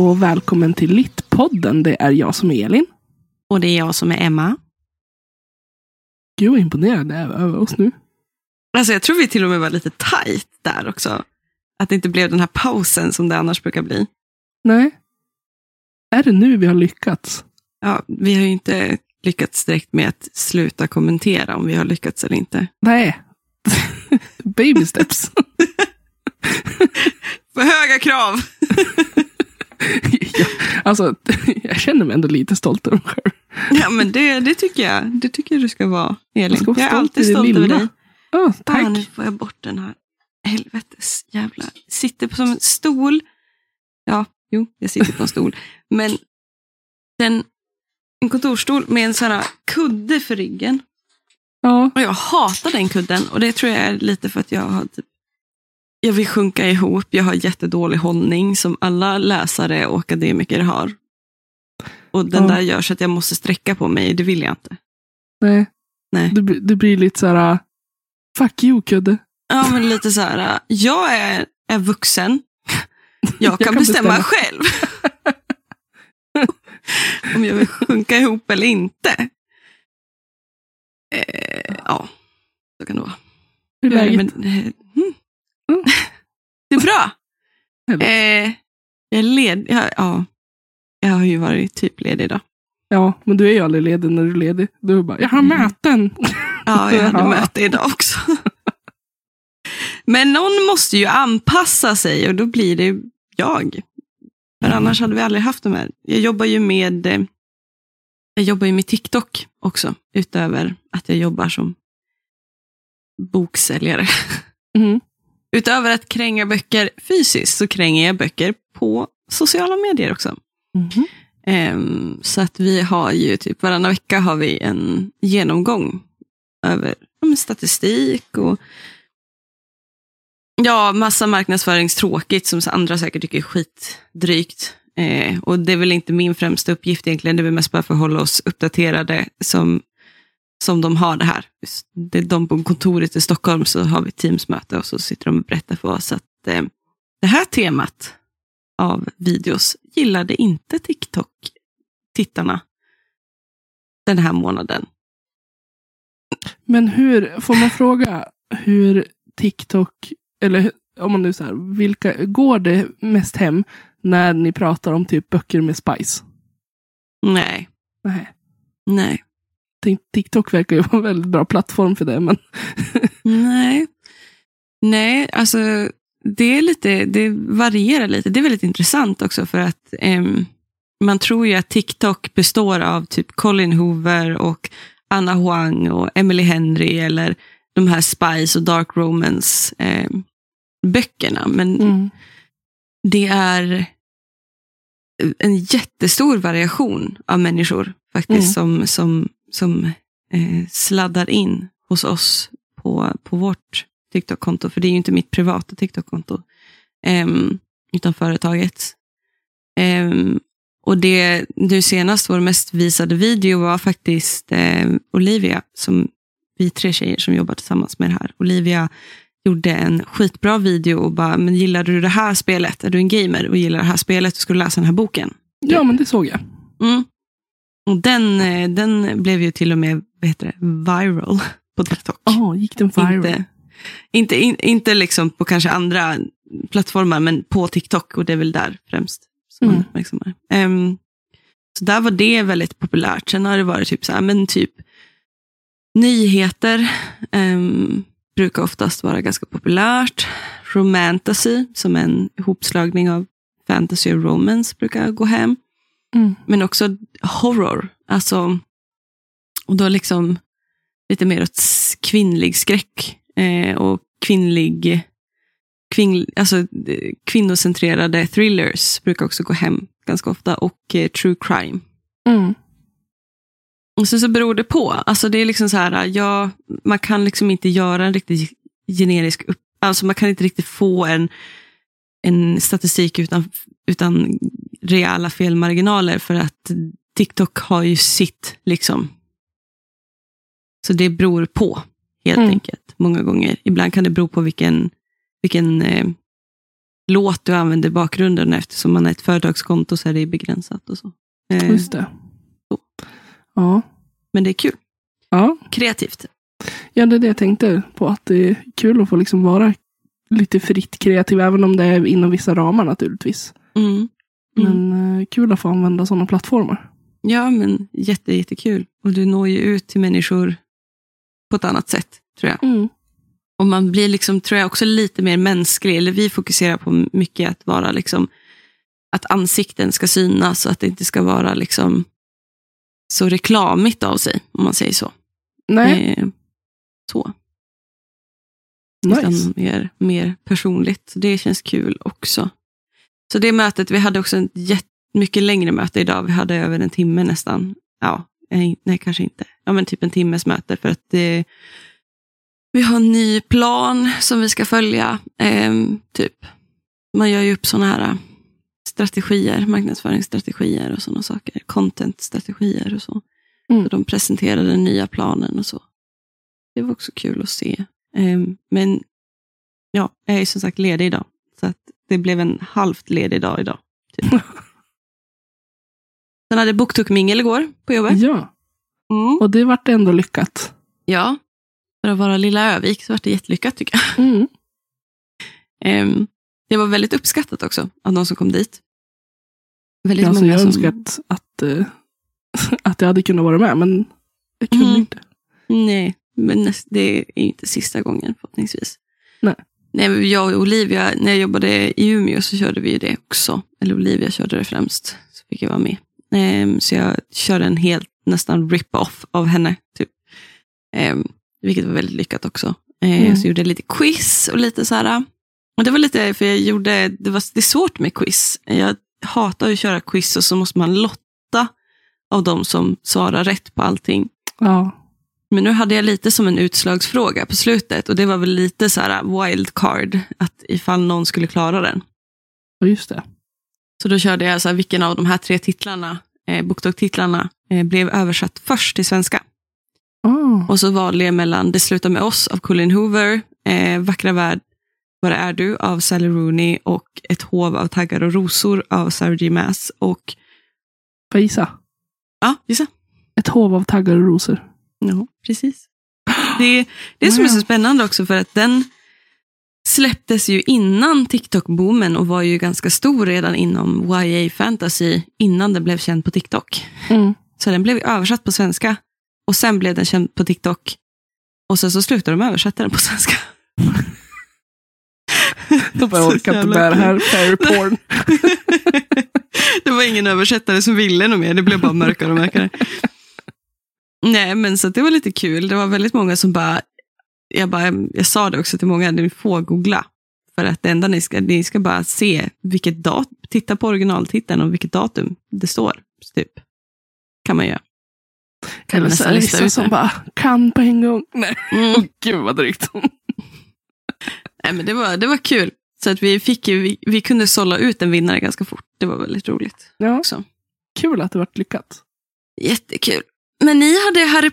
och välkommen till Littpodden. Det är jag som är Elin. Och det är jag som är Emma. Gud vad imponerad det är över oss nu. Alltså jag tror vi till och med var lite tajt där också. Att det inte blev den här pausen som det annars brukar bli. Nej. Är det nu vi har lyckats? Ja, vi har ju inte lyckats direkt med att sluta kommentera om vi har lyckats eller inte. Nej. Baby steps. För höga krav. Ja, alltså, jag känner mig ändå lite stolt över mig själv. Ja, men det tycker jag. Det tycker jag du ska vara, Elin. Jag är alltid stolt över dig. Oh, tack. Nu får jag bort den här helvetes jävla. Sitter på som en stol. Ja, jo, jag sitter på en stol. Men en kontorstol med en sån här kudde för ryggen. Ja. Och jag hatar den kudden. Och det tror jag är lite för att jag vill sjunka ihop. Jag har jättedålig hållning som alla läsare och akademiker har. Och den där gör så att jag måste sträcka på mig. Det vill jag inte. Nej. Det blir lite så här fuck you, kudde. Ja, men lite så här. Jag är vuxen. Jag kan bestämma själv. Om jag vill sjunka ihop eller inte. Ja, så kan det vara. Hur är läget? Det är bra. Jag är ledig. Ja, jag har ju varit typ ledig idag. Ja, men du är ju aldrig ledig när du är ledig. Du är bara, jag har möten. Ja, jag hade möte idag också. Men någon måste ju anpassa sig och då blir det jag. För annars hade vi aldrig haft de här. Jag jobbar ju med TikTok också. Utöver att jag jobbar som boksäljare. Mm. Utöver att kränga böcker fysiskt så kränger jag böcker på sociala medier också. Mm. Så att vi har ju typ varannan vecka har vi en genomgång över statistik och massa marknadsföringstråkigt som andra säkert tycker är skitdrygt. Och det är väl inte min främsta uppgift egentligen. Det är väl mest bara för att hålla oss uppdaterade som de har det här. Det är de på kontoret i Stockholm så har vi Teamsmöte och så sitter de och berättar för oss att det här temat av videos gillade inte TikTok-tittarna den här månaden. Men får man fråga hur TikTok, eller om man nu så här, vilka går det mest hem när ni pratar om typ böcker med spice? Nej. TikTok verkar ju vara en väldigt bra plattform för det, men Nej, alltså det varierar lite. Det är väldigt intressant också för att man tror ju att TikTok består av typ Colin Hoover och Anna Huang och Emily Henry eller de här Spice och Dark Romance böckerna. Men det är en jättestor variation av människor faktiskt som sladdar in hos oss på vårt TikTok-konto. För det är ju inte mitt privata TikTok-konto utan företagets. Och det nu senast vår mest visade video var faktiskt Olivia, som vi 3 tjejer som jobbar tillsammans med det här. Olivia gjorde en skitbra video och bara, men gillar du det här spelet? Är du en gamer och gillar det här spelet? Du skulle läsa den här boken. Ja, men det såg jag. Och den blev ju till och med, viral på TikTok. Gick den viral? Inte liksom på kanske andra plattformar, men på TikTok, och det är väl där främst som man uppmärksammar. Så där var det väldigt populärt. Sen har det varit typ så här, men typ nyheter brukar oftast vara ganska populärt. Romantasy, som en ihopslagning av fantasy och romance, brukar gå hem. Men också horror. Alltså, och då liksom lite mer åt kvinnlig skräck och kvinnocentrerade thrillers brukar också gå hem ganska ofta, och true crime. Och så beror det på. Alltså det är liksom så här, man kan liksom inte göra en riktigt generisk alltså man kan inte riktigt få en statistik utan reala felmarginaler, för att TikTok har ju sitt liksom. Så det beror på helt enkelt många gånger. Ibland kan det bero på vilken låt du använder i bakgrunden, eftersom man har ett företagskonto så är det begränsat och så. Just det. Så. Ja. Men det är kul. Ja. Kreativt. Ja, det är det jag tänkte på. Att det är kul att få liksom vara lite fritt kreativ. Även om det är inom vissa ramar naturligtvis. Men kul att få använda sådana plattformar. Ja, men jättekul. Och du når ju ut till människor på ett annat sätt, tror jag. Och man blir liksom, tror jag, också lite mer mänsklig. Eller vi fokuserar på mycket att vara liksom, att ansikten ska synas och att det inte ska vara liksom så reklamigt av sig, om man säger så. Nej. Så. Nice. Utan mer personligt. Det känns kul också. Så det mötet, vi hade också ett mycket längre möte idag. Vi hade över en timme nästan. Ja, nej kanske inte. Ja, men typ en timmes möte, för att vi har en ny plan som vi ska följa. Typ. Man gör ju upp såna här strategier, marknadsföringsstrategier och sådana saker. Contentstrategier och så. Så de presenterade den nya planen och så. Det var också kul att se. Men ja, jag är som sagt ledig idag. Så att det blev en halvt ledig dag idag. Typ. Sen hade BookTok-mingel igår på jobbet. Ja. Och det vart ändå lyckat. Ja. För att vara lilla Övik så var det jättelyckat, tycker jag. Det var väldigt uppskattat också av de som kom dit. Väldigt många jag som... önskat att jag hade kunnat vara med, men jag kunde inte. Nej, men det är inte sista gången förhoppningsvis. Nej, jag och Olivia, när jag jobbade i Umeå så körde vi det också. Eller Olivia körde det främst, så fick jag vara med. Så jag körde en helt nästan rip-off av henne, typ. Vilket var väldigt lyckat också. Så jag gjorde lite quiz och lite så här. Och det var lite, för det är svårt med quiz. Jag hatar att köra quiz och så måste man lotta av de som svarar rätt på allting. Ja. Men nu hade jag lite som en utslagsfråga på slutet. Och det var väl lite så här wildcard. Att ifall någon skulle klara den. Ja, just det. Så då körde jag så här, vilken av de här 3 titlarna, BookTok-titlarna, blev översatt först till svenska. Och så valde jag mellan Det slutar med oss av Colin Hoover, Vackra värld, Var är du av Sally Rooney och Ett hov av taggar och rosor av Sarah J. Maas. Och... Får jag gissa? Ja, gissa. Ett hov av taggar och rosor. Ja, precis. Det som är så spännande också, för att den släpptes ju innan TikTok-boomen och var ju ganska stor redan inom YA fantasy innan den blev känd på TikTok. Så den blev översatt på svenska och sen blev den känd på TikTok och sen så slutade de översätta den på svenska. Då bara orkar inte bära här fairy porn. Det var ingen översättare som ville något mer, det blev bara mörkare och mörkare. Nej, men så det var lite kul. Det var väldigt många som jag sa det också till många, ni får googla. För att det enda ni ska bara se vilket datum, titta på originaltiteln och vilket datum det står, typ. Kan man göra. Kan man nästan lista ut som bara kan på en gång. Nej, gud vad drygt. Nej, men det var kul. Så att vi kunde sålla ut en vinnare ganska fort. Det var väldigt roligt. Ja, också. Kul att det varit lyckat. Jättekul. Men ni hade Harry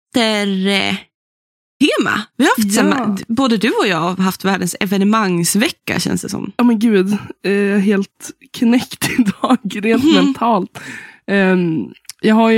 Potter-tema. Vi har haft både du och jag har haft världens evenemangsvecka, känns det som. Ja, men gud. Helt knäckt idag, rent mentalt. Jag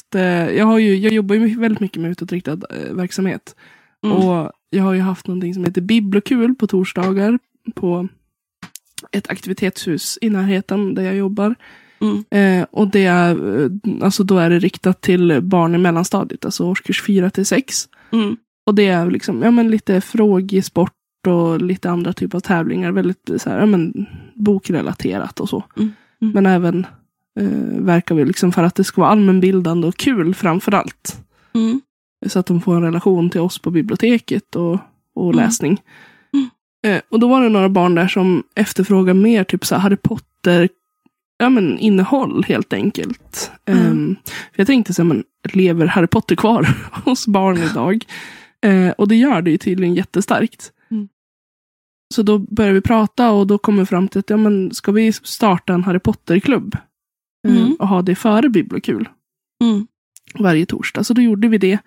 jobbar ju väldigt mycket med utåtriktad verksamhet. Och jag har ju haft någonting som heter Biblokul på torsdagar på ett aktivitetshus i närheten där jag jobbar. Och det är, alltså då är det riktat till barn i mellanstadiet, alltså årskurs 4-6. Och det är liksom, lite frågesport och lite andra typer av tävlingar, väldigt så här, bokrelaterat och så. Men även verkar vi liksom för att det ska vara allmänbildande och kul framförallt. Så att de får en relation till oss på biblioteket och läsning. Och då var det några barn där som efterfrågar mer typ så här Harry Potter innehåll helt enkelt. För jag tänkte så här, lever Harry Potter kvar hos barn idag? Och det gör det ju tydligen jättestarkt. Så då börjar vi prata och då kommer vi fram till att ska vi starta en Harry Potter-klubb? Och ha det före Biblokul. Varje torsdag. Så då gjorde vi det.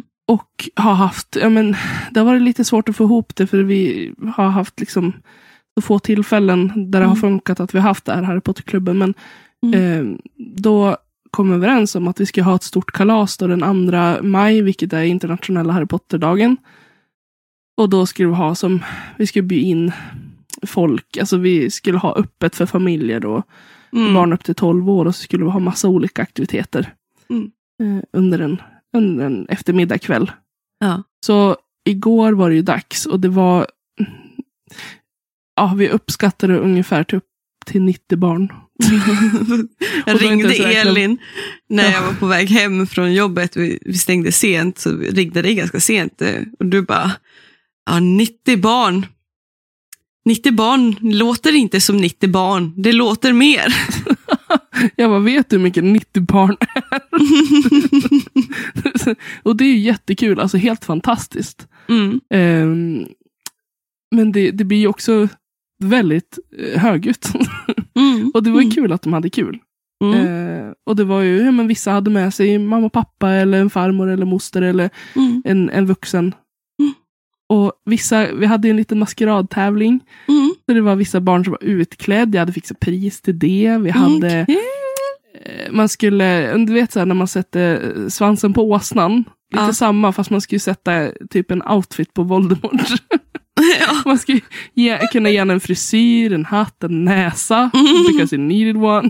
Och har haft, det har varit lite svårt att få ihop det, för vi har haft liksom så få tillfällen där det har funkat att vi har haft det här Harry Potter-klubben. Men då kom vi överens om att vi ska ha ett stort kalas då den 2 maj, vilket är internationella Harry Potter-dagen. Och då skulle vi skulle bjuda in folk, alltså vi skulle ha öppet för familjer då, barn upp till 12 år, och så skulle vi ha massa olika aktiviteter under en eftermiddagkväll. Ja. Så igår var det ju dags, och det var vi uppskattade ungefär till 90 barn. Jag ringde Elin när jag var på väg hem från jobbet. Vi stängde sent, så ringde det ganska sent. Och du bara, 90 barn. 90 barn låter inte som 90 barn. Det låter mer. Jag bara, vet du hur mycket 90 barn är? Och det är ju jättekul, alltså helt fantastiskt. Men det blir ju också väldigt högljutt. Och det var ju kul att de hade kul. Och det var ju, men vissa hade med sig mamma och pappa, eller en farmor eller moster, eller en vuxen. Och vi hade en liten maskeradtävling. Så det var vissa barn som var utklädda. Jag hade fixat pris till det. Vi hade man skulle, du vet så här, när man sätter svansen på åsnan, lite samma, fast man skulle sätta typ en outfit på Voldemort. Man skulle kunna ge en frisyr, en hatt, en näsa, because it needed one.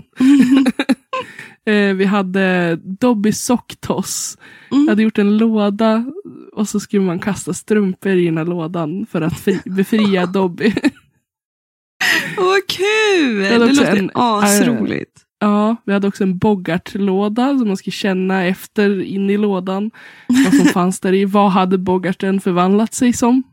Vi hade Dobby socktoss. Jag hade gjort en låda, och så skulle man kasta strumpor i den här lådan för att befria Dobby. Vad kul! Det låter asroligt. Ja, vi hade också en Bogart-låda som man skulle känna efter in i lådan. Vad som fanns där i. Vad hade Bogarten förvandlat sig som?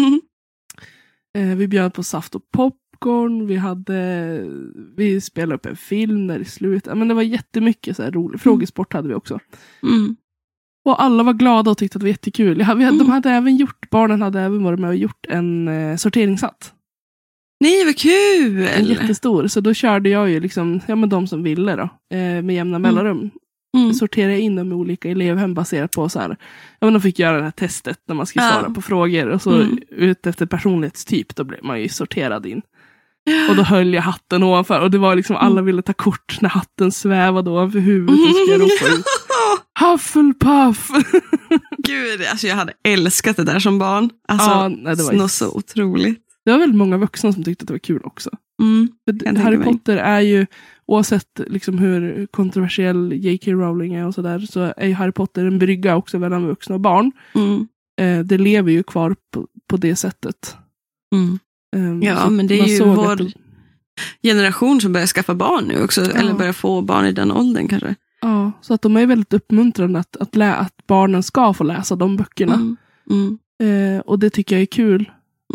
Vi bjöd på saft och popcorn. Vi spelade upp en film där i slutet. Men det var jättemycket så här roligt. Frågesport hade vi också. Och alla var glada och tyckte att det var jättekul. Barnen hade även varit med och gjort en sorteringshatt. Nej, vad kul! En jättestor. Så då körde jag ju liksom, de som ville då, med jämna mellanrum. Sorterade in dem i olika elevhem baserat på så här. De fick göra det här testet när man ska svara på frågor. Och så ut efter personlighetstyp, då blev man ju sorterad in. Och då höll jag hatten ovanför. Och det var liksom, alla ville ta kort när hatten svävade ovanför huvudet. Och ska jag ropa ut Hufflepuff! Gud, alltså jag hade älskat det där som barn. Alltså, det var något så otroligt. Det var väldigt många vuxna som tyckte att det var kul också. Harry Potter är ju, oavsett liksom hur kontroversiell J.K. Rowling är och sådär, så är ju Harry Potter en brygga också mellan vuxna och barn. Det lever ju kvar på det sättet. Men det är ju vår generation som börjar skaffa barn nu också. Eller börjar få barn i den åldern kanske. Ja, så att de är väldigt uppmuntrande att barnen ska få läsa de böckerna. Och det tycker jag är kul.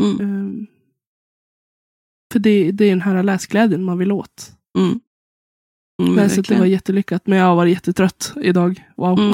För det är den här läsglädjen man vill åt. Läset det var jättelyckat, men jag har varit jättetrött idag. Wow.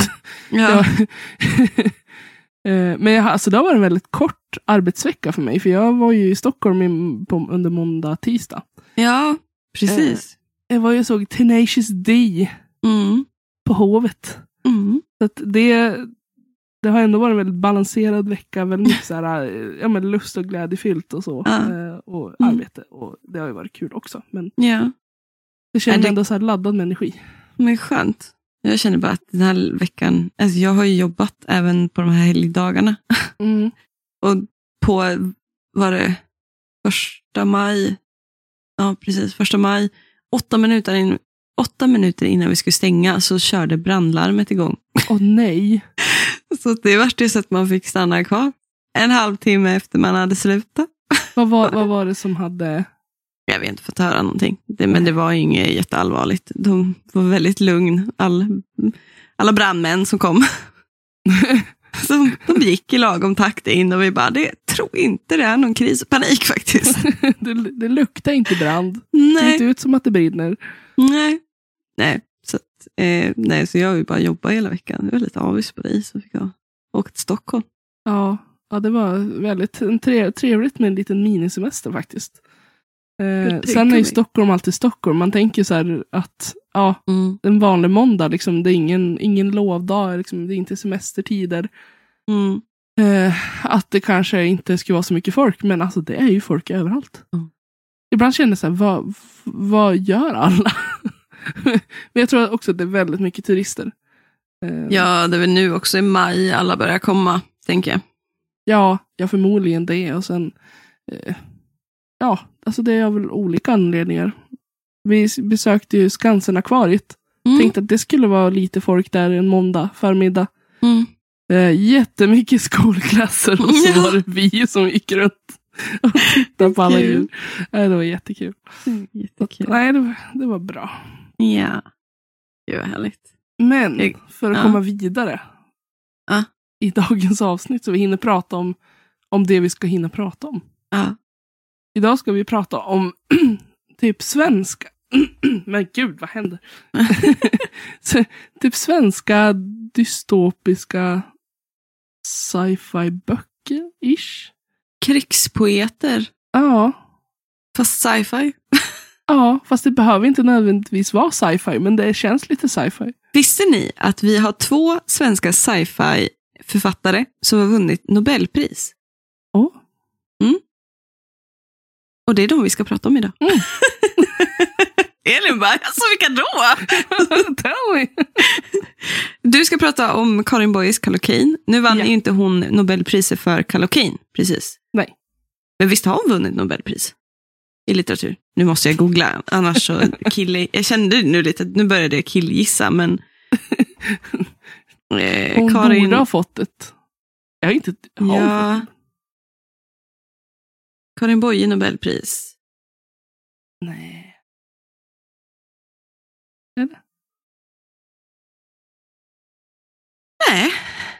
Men alltså, det var en väldigt kort arbetsvecka för mig. För jag var ju i Stockholm under måndag, tisdag. Ja, precis. Jag var ju såg Tenacious D på Hovet. Så att det har ändå varit en väldigt balanserad vecka. Väldigt mycket så här, lust och glädjefyllt och så. Och arbete. Och det har ju varit kul också. Men det känns ändå så här laddad med energi. Men skönt. Jag känner bara att den här veckan, alltså jag har ju jobbat även på de här helgdagarna. Och på, var det 1 maj? Ja, precis, 1 maj. 8 minuter innan vi skulle stänga så körde brandlarmet igång. Nej. Så det var ju så att man fick stanna kvar 1/2 timme efter man hade slutat. Vad var det som hade... Jag vet inte, fått höra någonting. Men det var inget jätteallvarligt. De var väldigt lugn. Alla brandmän som kom. Så de gick i lagom takt in och vi bara, tror inte det är någon kris och panik faktiskt. det luktar inte brand. Nej. Det ser inte ut som att det brinner. Nej. Så jag vill bara jobba hela veckan. Jag var lite avis på dig, så fick jag åka till Stockholm. Ja, det var väldigt trevligt med en liten minisemester faktiskt. Sen är ju Stockholm alltid Stockholm. Man tänker så här att en vanlig måndag liksom, det är ingen lovdag liksom, det är inte semestertider. Att det kanske inte skulle vara så mycket folk, men alltså det är ju folk överallt. ibland känner jag så här, vad gör alla? Men jag tror också att det är väldigt mycket turister. Ja, det är väl nu också i maj alla börjar komma, tänker jag. Ja, förmodligen det. Och sen, alltså det är väl olika anledningar. Vi besökte ju Skansen-akvariet. Tänkte att det skulle vara lite folk där en måndag förmiddag. Jättemycket skolklasser och så var det vi som gick runt och tittade på alla djur. Det var jättekul. Jättekul. Nej, det var bra. Ja, det var härligt. Men för att komma vidare i dagens avsnitt så vi hinner prata om det vi ska hinna prata om. Idag ska vi prata om typ svenska. Men gud, vad händer? Typ svenska dystopiska sci-fi böcker-ish. Krigspoeter. Ja. Fast sci-fi. Ja, fast det behöver inte nödvändigtvis vara sci-fi, men det känns lite sci-fi. Visste ni att vi har 2 svenska sci-fi författare som har vunnit Nobelpris? Och det är de vi ska prata om idag. Elin bara, alltså vilka då? Tell me. Du ska prata om Karin Boyes Kallocain. Nu vann ju inte hon Nobelpriset för Kallocain, precis. Nej. Men visst har hon vunnit Nobelpris i litteratur? Nu måste jag googla, annars så jag kände nu lite, nu började jag killgissa, men hon Karin borde ha fått ett. Jag har inte fått. Karin Boye Nobelpris. Nej. Eller? Nej.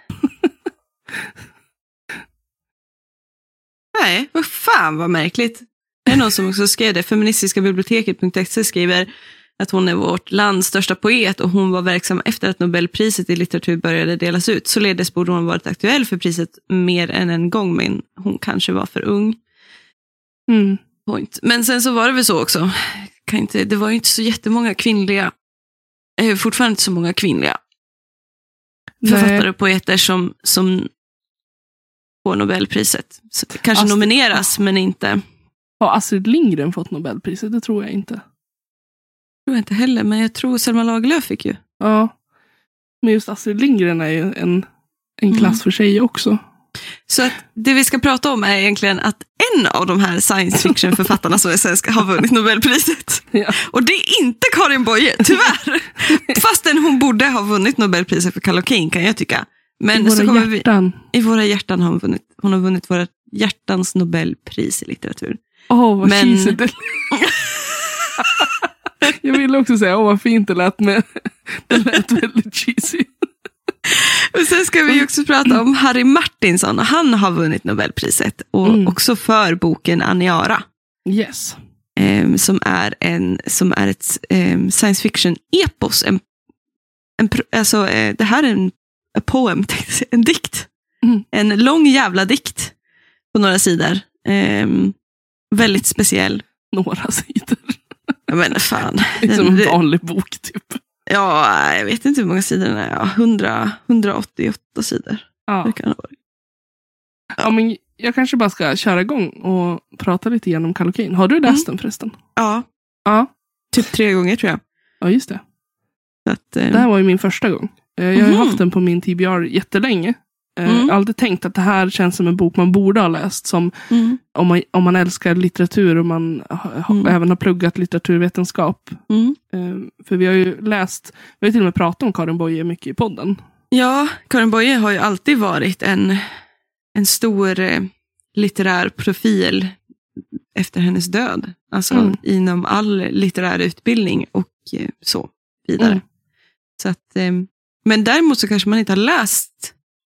Nej, vad fan vad märkligt. Det är någon som också skrev det. Feministiskabiblioteket.se skriver att hon är vårt lands största poet och hon var verksam efter att Nobelpriset i litteratur började delas ut. Således borde hon varit aktuell för priset mer än en gång, men hon kanske var för ung. Point. Men sen så var det väl så också. Det var ju inte så jättemånga kvinnliga, fortfarande inte så många kvinnliga författare och poeter som får Nobelpriset. Så det kanske nomineras, men inte. Har Astrid Lindgren fått Nobelpriset? Det tror jag inte. Jag tror inte heller, men jag tror Selma Lagerlöf fick ju. Ja, men just Astrid Lindgren är ju en klass för sig också. Så att det vi ska prata om är egentligen att en av de här science fiction-författarna som är svenska har vunnit Nobelpriset. Ja. Och det är inte Karin Boye, tyvärr. Fastän hon borde ha vunnit Nobelpriset för Kallocain, kan jag tycka. Men I våra hjärtan. I våra hjärtan har hon har vunnit våra hjärtans Nobelpris i litteratur. Vad cheesy det. Jag ville också säga, vad fint det lät, men det lät väldigt cheesy. Och sen ska vi också prata om Harry Martinson. Han har vunnit Nobelpriset och också för boken Aniara. Yes. Som är ett science fiction epos. Det här är en poem, en dikt. En lång jävla dikt på några sidor. Väldigt speciell. Några sidor. Jag menar fan. Det är som en vanlig bok typ. Ja, jag vet inte hur många sidor den är. 188 sidor. Ja. Det kan det vara. Ja, men jag kanske bara ska köra igång och prata lite grann om Kallocain. Har du läst den förresten? Ja. Ja. Typ 3 gånger tror jag. Ja, just det. Så att, det här var ju min första gång. Jag har haft den på min TBR jättelänge. Jag har aldrig tänkt att det här känns som en bok man borde ha läst. Som om man älskar litteratur och man även har pluggat litteraturvetenskap. För vi har ju läst, vi har till och med pratat om Karin Boye mycket i podden. Ja, Karin Boye har ju alltid varit en stor litterär profil efter hennes död. Alltså inom all litterär utbildning och så vidare. Så att, men däremot så kanske man inte har läst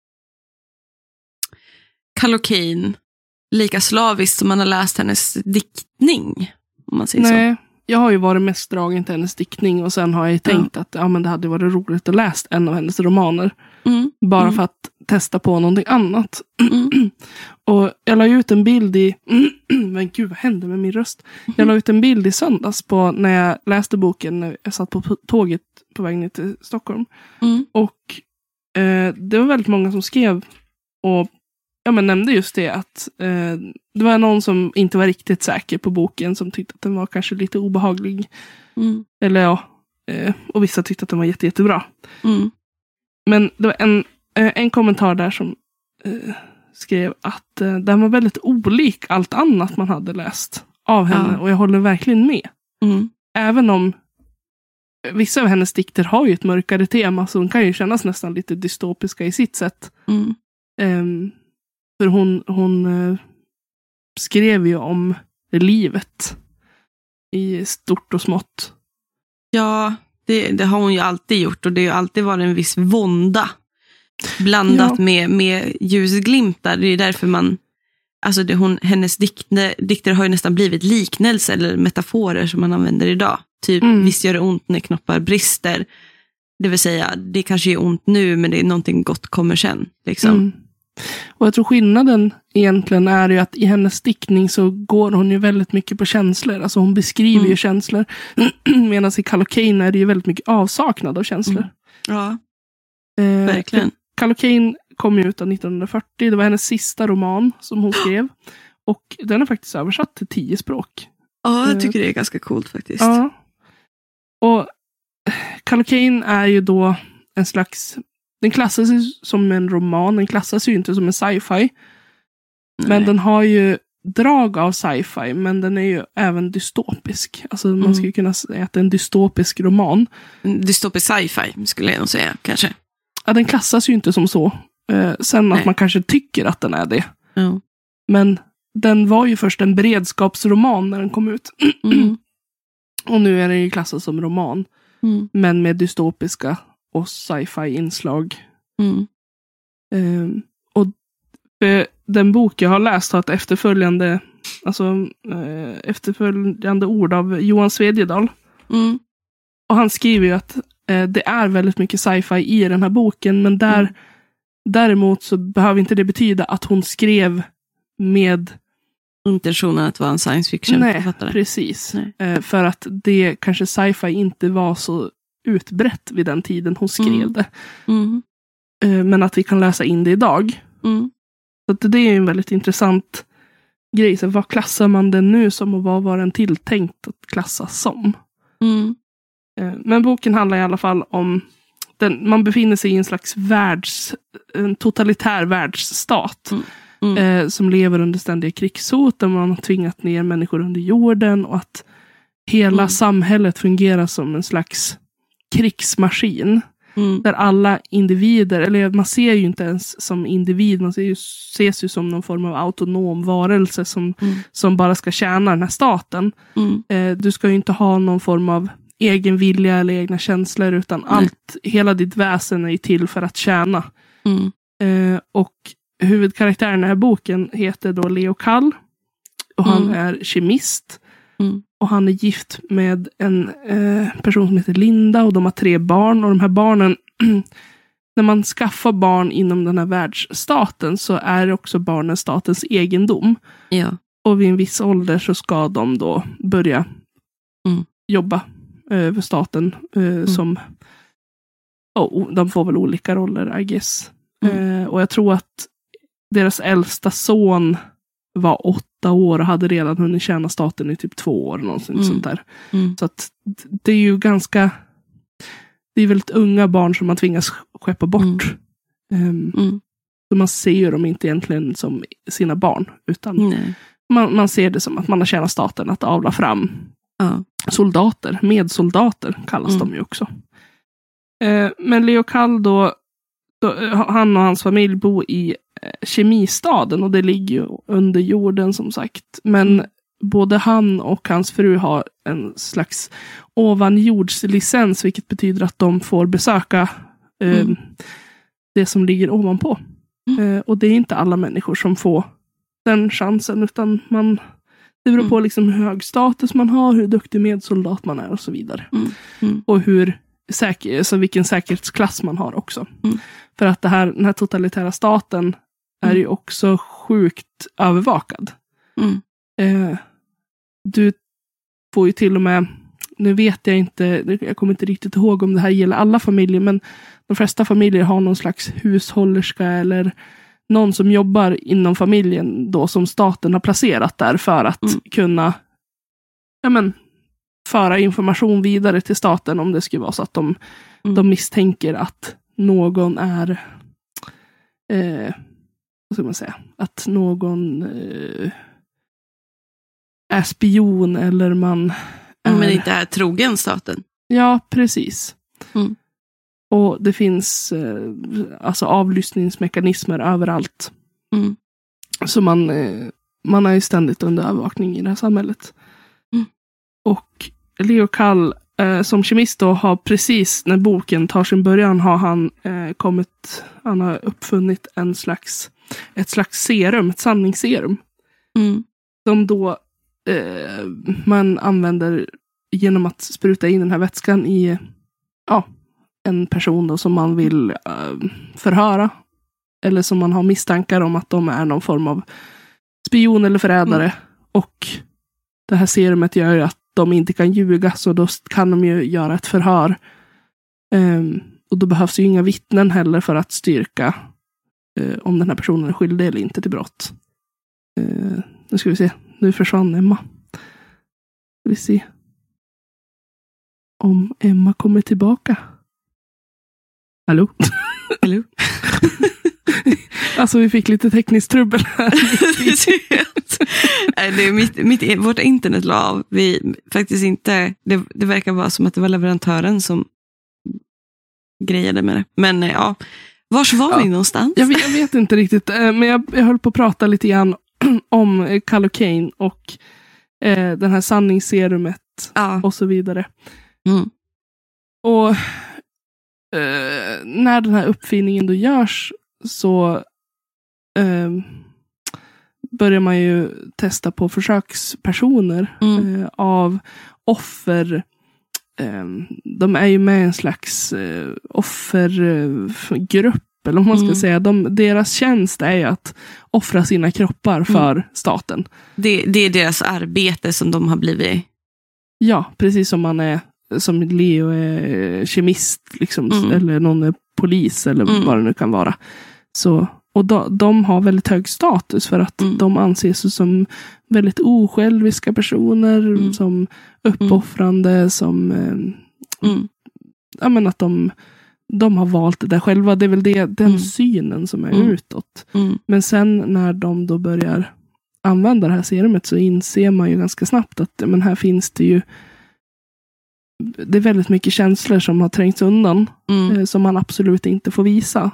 Kallocain lika slaviskt som man har läst hennes diktning, om man säger så. Jag har ju varit mest dragen till hennes diktning och sen har jag tänkt att men det hade varit roligt att läsa en av hennes romaner. Bara för att testa på någonting annat. Och jag la ut en bild i men gud, vad hände med min röst? Jag la ut en bild i söndags på när jag läste boken när jag satt på tåget på väg ner till Stockholm. Och det var väldigt många som skrev och men nämnde just det att det var någon som inte var riktigt säker på boken som tyckte att den var kanske lite obehaglig. Eller ja, och vissa tyckte att den var jättebra. Men det var en kommentar där som skrev att den var väldigt olik allt annat man hade läst av henne. Och jag håller verkligen med. Även om vissa av hennes dikter har ju ett mörkare tema, så hon kan ju kännas nästan lite dystopiska i sitt sätt. För hon skrev ju om livet i stort och smått. Ja, det har hon ju alltid gjort, och det har ju alltid varit en viss vånda blandat med ljusglimtar. Det är därför hennes dikter har ju nästan blivit liknelser eller metaforer som man använder idag. Typ, visst gör det ont när knoppar brister. Det vill säga, det kanske är ont nu, men det är någonting gott kommer sen. Liksom. Och jag tror skillnaden egentligen är ju att i hennes diktning så går hon ju väldigt mycket på känslor. Alltså hon beskriver ju känslor. Medan i Kallocain är det ju väldigt mycket avsaknad av känslor. Ja, verkligen. Kallocain kom ju ut 1940. Det var hennes sista roman som hon skrev. Och den är faktiskt översatt till 10 språk. Ja, jag tycker det är ganska coolt faktiskt. Ja. Och Kallocain är ju då en slags... Den klassas ju som en roman. Den klassas ju inte som en sci-fi. Men den har ju drag av sci-fi. Men den är ju även dystopisk. Alltså man skulle kunna säga att det är en dystopisk roman. Dystopisk sci-fi skulle jag nog säga, kanske. Ja, den klassas ju inte som så. Sen att man kanske tycker att den är det. Ja. Men den var ju först en beredskapsroman när den kom ut. Och nu är den ju klassad som roman. Men med dystopiska och sci-fi inslag. Och den bok jag har läst har ett efterföljande ord av Johan Svedjedal. Och han skriver ju att det är väldigt mycket sci-fi i den här boken, men däremot så behöver inte det betyda att hon skrev med intentionen att vara en science fiction-författare. Nej, precis. Nej. För att det kanske sci-fi inte var så utbrett vid den tiden hon skrev det. Men att vi kan läsa in det idag. Så att det är en väldigt intressant grej. Så vad klassar man den nu som och vad var den tilltänkt att klassas som? Men boken handlar i alla fall om man befinner sig i en slags en totalitär världsstat som lever under ständiga krigshot, där man har tvingat ner människor under jorden, och att hela samhället fungerar som en slags krigsmaskin där alla individer, eller man ser ju inte ens som individ, man ses ju som någon form av autonom varelse som bara ska tjäna den här staten. Du ska ju inte ha någon form av egen vilja eller egna känslor, utan hela ditt väsen är ju till för att tjäna. Och huvudkaraktären i den här boken heter då Leo Kall, och han är kemist. Och han är gift med en person som heter Linda, och de har 3 barn. Och de här barnen, när man skaffar barn inom den här världsstaten, så är också barnen statens egendom. Ja. Och vid en viss ålder så ska de då börja jobba för staten som... de får väl olika roller, I guess. Och jag tror att deras äldsta son var 8 år och hade redan hunnit tjäna staten i typ 2 år. Någonsin sånt där. Så att det är ju ganska... Det är väldigt unga barn som man tvingas skeppa bort. Så man ser ju dem inte egentligen som sina barn. Utan man ser det som att man har tjänat staten att avla fram soldater. Medsoldater kallas de ju också. Men Leo Kall då, han och hans familj bor i kemistaden, och det ligger ju under jorden som sagt. Men både han och hans fru har en slags ovanjordslicens, vilket betyder att de får besöka det som ligger ovanpå. Och det är inte alla människor som får den chansen, utan det beror på liksom hur hög status man har, hur duktig medsoldat man är och så vidare. Och så vilken säkerhetsklass man har också. För att den här totalitära staten är ju också sjukt övervakad. Du får ju till och med, nu vet jag inte, jag kommer inte riktigt ihåg om det här gäller alla familjer, men de flesta familjer har någon slags hushållerska eller någon som jobbar inom familjen då som staten har placerat där för att kunna föra information vidare till staten om det skulle vara så att de misstänker att någon är vad ska man säga, att någon är spion eller man är... Men inte är trogen staten. Ja, precis. Och det finns alltså avlyssningsmekanismer överallt. Så man är ju ständigt under övervakning i det här samhället. Och Leo Kall som kemist då har precis när boken tar sin början har han har uppfunnit ett slags serum, ett sanningsserum. Som då man använder genom att spruta in den här vätskan i en person då som man vill förhöra. Eller som man har misstankar om att de är någon form av spion eller förrädare. Och det här serumet gör ju att de inte kan ljuga, så då kan de ju göra ett förhör. Och då behövs ju inga vittnen heller för att styrka om den här personen är skyldig eller inte till brott. Nu ska vi se. Nu försvann Emma. Vi se om Emma kommer tillbaka. Hallå? Hallå? Alltså vi fick lite tekniskt trubbel här. Det är vårt internet la av. Vi faktiskt inte, det verkar vara som att det var leverantören som grejade med det. Men ja, vars var vi någonstans? Jag vet inte riktigt, men jag höll på att prata lite grann om Kallocaine och den här sanningsserumet och så vidare. Och när den här uppfinningen då görs så börjar man ju testa på försökspersoner av offer. De är ju med i en slags offergrupp, eller om man ska säga. Deras tjänst är ju att offra sina kroppar för staten. Det är deras arbete som de har blivit. Ja, precis som man är, som Leo är kemist liksom, eller någon är polis eller vad det nu kan vara. Så, och de har väldigt hög status för att de anses som väldigt osjälviska personer, som uppoffrande, som att de har valt det där själva. Det är väl den synen som är utåt. Men sen när de då börjar använda det här serumet så inser man ju ganska snabbt att men här finns det ju det är väldigt mycket känslor som har trängts undan som man absolut inte får visa.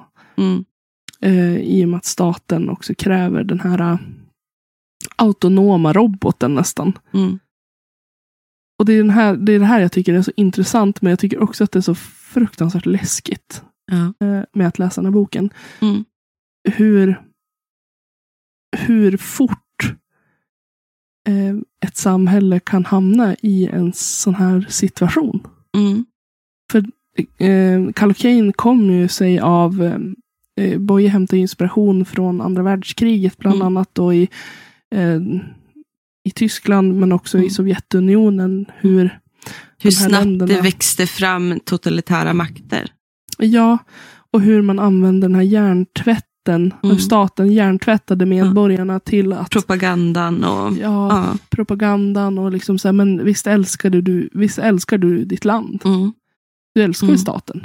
I och med att staten också kräver den här autonoma roboten nästan. Och det är det här jag tycker är så intressant, men jag tycker också att det är så fruktansvärt läskigt med att läsa den här boken. Hur fort ett samhälle kan hamna i en sån här situation. För Kallocaine kom ju sig av Boye hämtade inspiration från andra världskriget, bland annat då i Tyskland, men också i Sovjetunionen. Hur snabbt det växte fram totalitära makter. Ja, och hur man använde den här hjärntvätten, hur staten hjärntvättade medborgarna till att propagandan och propagandan och liksom så här, men visst älskar du ditt land. Du älskar ju staten.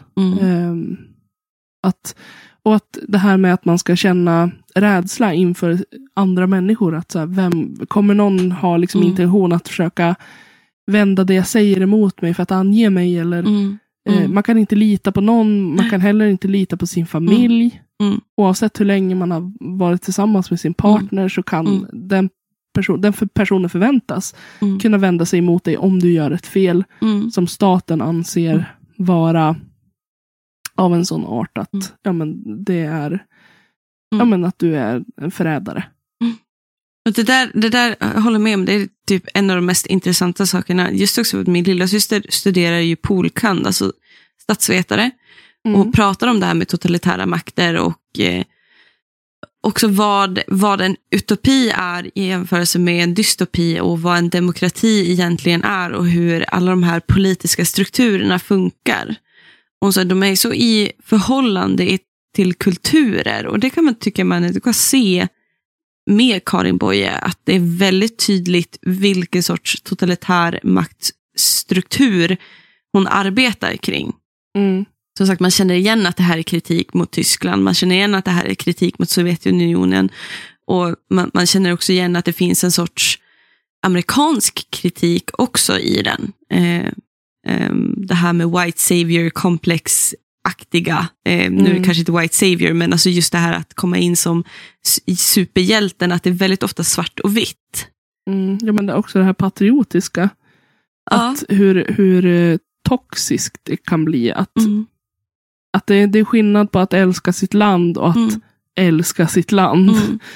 Att det här med att man ska känna rädsla inför andra människor, att så här, kommer någon ha liksom intention att försöka vända det jag säger emot mig för att ange mig, eller man kan inte lita på någon, man kan heller inte lita på sin familj. Oavsett hur länge man har varit tillsammans med sin partner så kan den personen förväntas kunna vända sig emot dig om du gör ett fel som staten anser vara av en sån art att det är att du är en förrädare. Och det där jag håller med om, det är typ en av de mest intressanta sakerna. Just också att min lilla syster studerar ju polkand, alltså statsvetare, och pratar om det här med totalitära makter och också vad en utopi är i jämförelse med en dystopi, och vad en demokrati egentligen är, och hur alla de här politiska strukturerna funkar. Och så de är så i förhållande till kulturer. Och det kan man tycka du kan se med Karin Boye, att det är väldigt tydligt vilken sorts totalitär maktstruktur hon arbetar kring. Som sagt, man känner igen att det här är kritik mot Tyskland, man känner igen att det här är kritik mot Sovjetunionen, och man känner också igen att det finns en sorts amerikansk kritik också i den. Det här med white savior komplex-aktiga, nu är det kanske inte white savior, men alltså just det här att komma in som superhjälten, att det är väldigt ofta svart och vitt. Ja, men det är också det här patriotiska, att hur toxiskt det kan bli, att det är skillnad på att älska sitt land och att älska sitt land.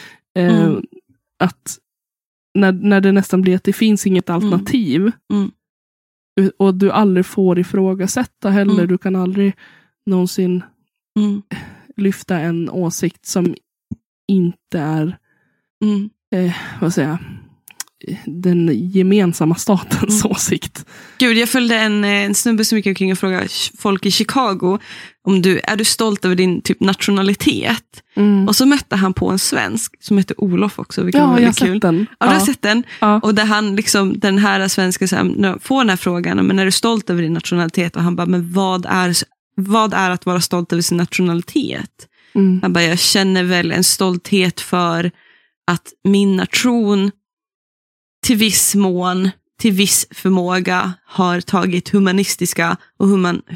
Att när det nästan blir att det finns inget alternativ, och du aldrig får ifrågasätta heller, du kan aldrig någonsin lyfta en åsikt som inte är vad säger jag, den gemensamma statens åsikt. Gud, jag följde en snubbe som gick omkring och frågade folk i Chicago om är du stolt över din typ nationalitet? Och så mötte han på en svensk som heter Olof också, vilket var väldigt kul. Den. Ja, du har sett den. Ja. Och där han liksom, den här svenska får den här frågan, men är du stolt över din nationalitet? Och han bara, men vad är att vara stolt över sin nationalitet? Han bara, jag känner väl en stolthet för att min nation till viss mån, till viss förmåga har tagit humanistiska och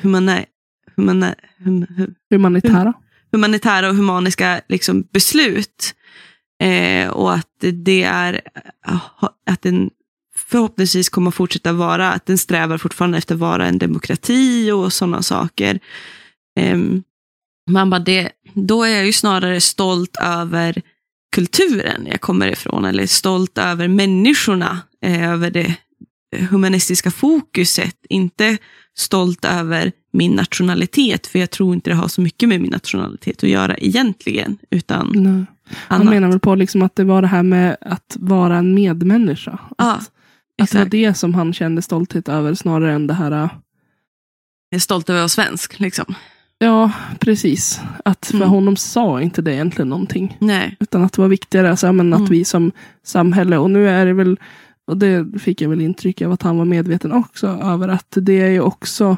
humanitära och humaniska liksom beslut, och att det är att den förhoppningsvis kommer fortsätta vara, att den strävar fortfarande efter att vara en demokrati och sådana saker. Man bara, då är jag ju snarare stolt över kulturen jag kommer ifrån, eller stolt över människorna, över det humanistiska fokuset, inte stolt över min nationalitet, för jag tror inte det har så mycket med min nationalitet att göra egentligen, utan han menar väl på liksom att det var det här med att vara en medmänniska, att det var det som han kände stolthet över, snarare än det här jag är stolt över att vara svensk liksom. Ja, precis. Att för honom sa inte det egentligen någonting. Nej. Utan att det var viktigare alltså, att vi som samhälle, och nu är det väl, och det fick jag väl intryck av att han var medveten också över, att det är ju också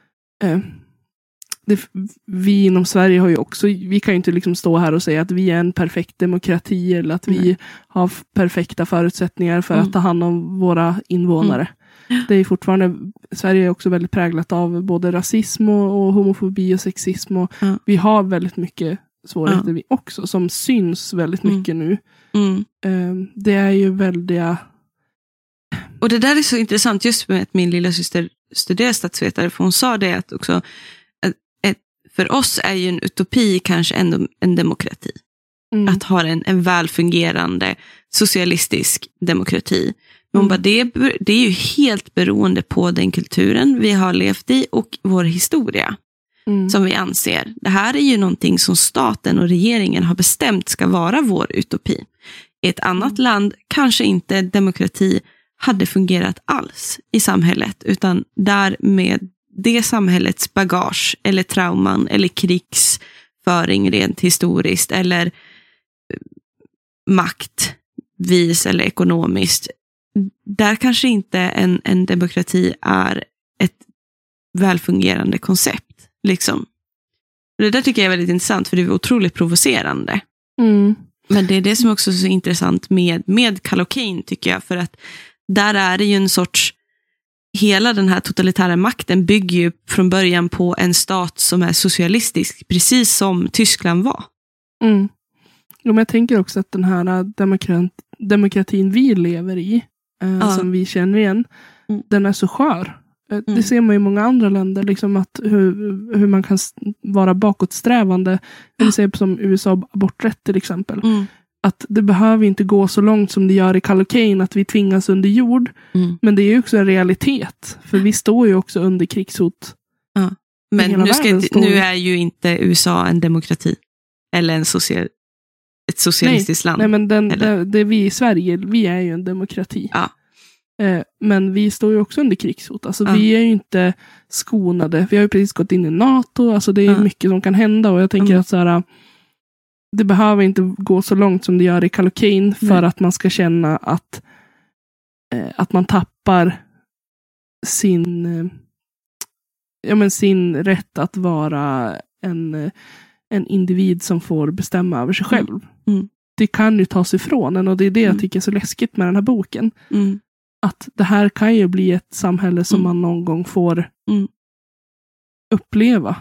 vi inom Sverige har ju också, vi kan ju inte liksom stå här och säga att vi är en perfekt demokrati, eller att vi har perfekta förutsättningar för att ta hand om våra invånare. Det är fortfarande, Sverige är också väldigt präglat av både rasism och homofobi och sexism, och vi har väldigt mycket svårigheter vi också, som syns väldigt mycket nu. Det är ju väldiga. Och det där är så intressant just med att min lilla syster studerar statsvetare, för hon sa det att också för oss är ju en utopi kanske ändå en demokrati. Att ha en välfungerande socialistisk demokrati. Men bara, det är ju helt beroende på den kulturen vi har levt i och vår historia som vi anser. Det här är ju någonting som staten och regeringen har bestämt ska vara vår utopi. I ett annat land kanske inte demokrati hade fungerat alls i samhället, utan där med det samhällets bagage eller trauman eller krigsföring rent historiskt, eller maktvis eller ekonomiskt, där kanske inte en demokrati är ett välfungerande koncept. Liksom. Det där tycker jag är väldigt intressant, för det är otroligt provocerande. Men det är det som också är så intressant med Kallocain, tycker jag, för att där är det ju en sorts, hela den här totalitära makten bygger ju från början på en stat som är socialistisk, precis som Tyskland var. Men jag tänker också att den här demokratin vi lever i, som vi känner igen, den är så skör. Det ser man i många andra länder, liksom att hur man kan vara bakåtsträvande. Vi ser som USA aborträtt till exempel. Att det behöver inte gå så långt som det gör i Kallocain, att vi tvingas under jord. Men det är ju också en realitet. För vi står ju också under krigshot. Men nu är ju inte USA en demokrati. Eller ett socialistiskt land. Nej, men det vi i Sverige, vi är ju en demokrati. Men vi står ju också under krigshot. Alltså vi är ju inte skonade. Vi har ju precis gått in i NATO. Alltså det är mycket som kan hända. Och jag tänker att så här, det behöver inte gå så långt som det gör i Kallocain för att man ska känna att man tappar sin rätt att vara en individ som får bestämma över sig själv. Det kan ju tas ifrån en, och det är det jag tycker är så läskigt med den här boken. Att det här kan ju bli ett samhälle som man någon gång får uppleva.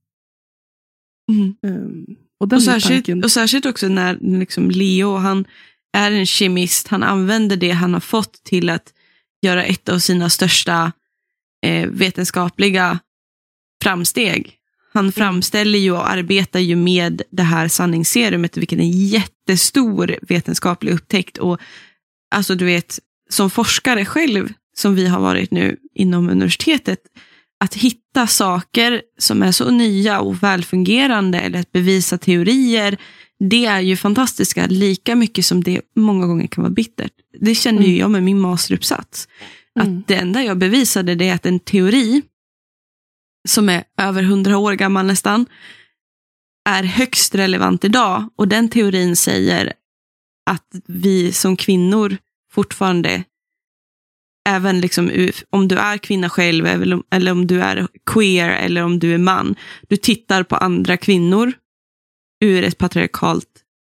Och särskilt också när liksom Leo, han är en kemist, han använder det han har fått till att göra ett av sina största vetenskapliga framsteg. Han framställer ju och arbetar ju med det här sanningsserumet, vilket är en jättestor vetenskaplig upptäckt. Och alltså du vet, som forskare själv, som vi har varit nu inom universitetet, att hitta saker som är så nya och välfungerande, eller att bevisa teorier, det är ju fantastiska, lika mycket som det många gånger kan vara bittert. Det känner ju jag med min masteruppsats. Att det enda jag bevisade, det är att en teori som är över 100 år gammal nästan, är högst relevant idag. Och den teorin säger att vi som kvinnor fortfarande, även liksom, om du är kvinna själv, eller om du är queer, eller om du är man, du tittar på andra kvinnor ur ett patriarkalt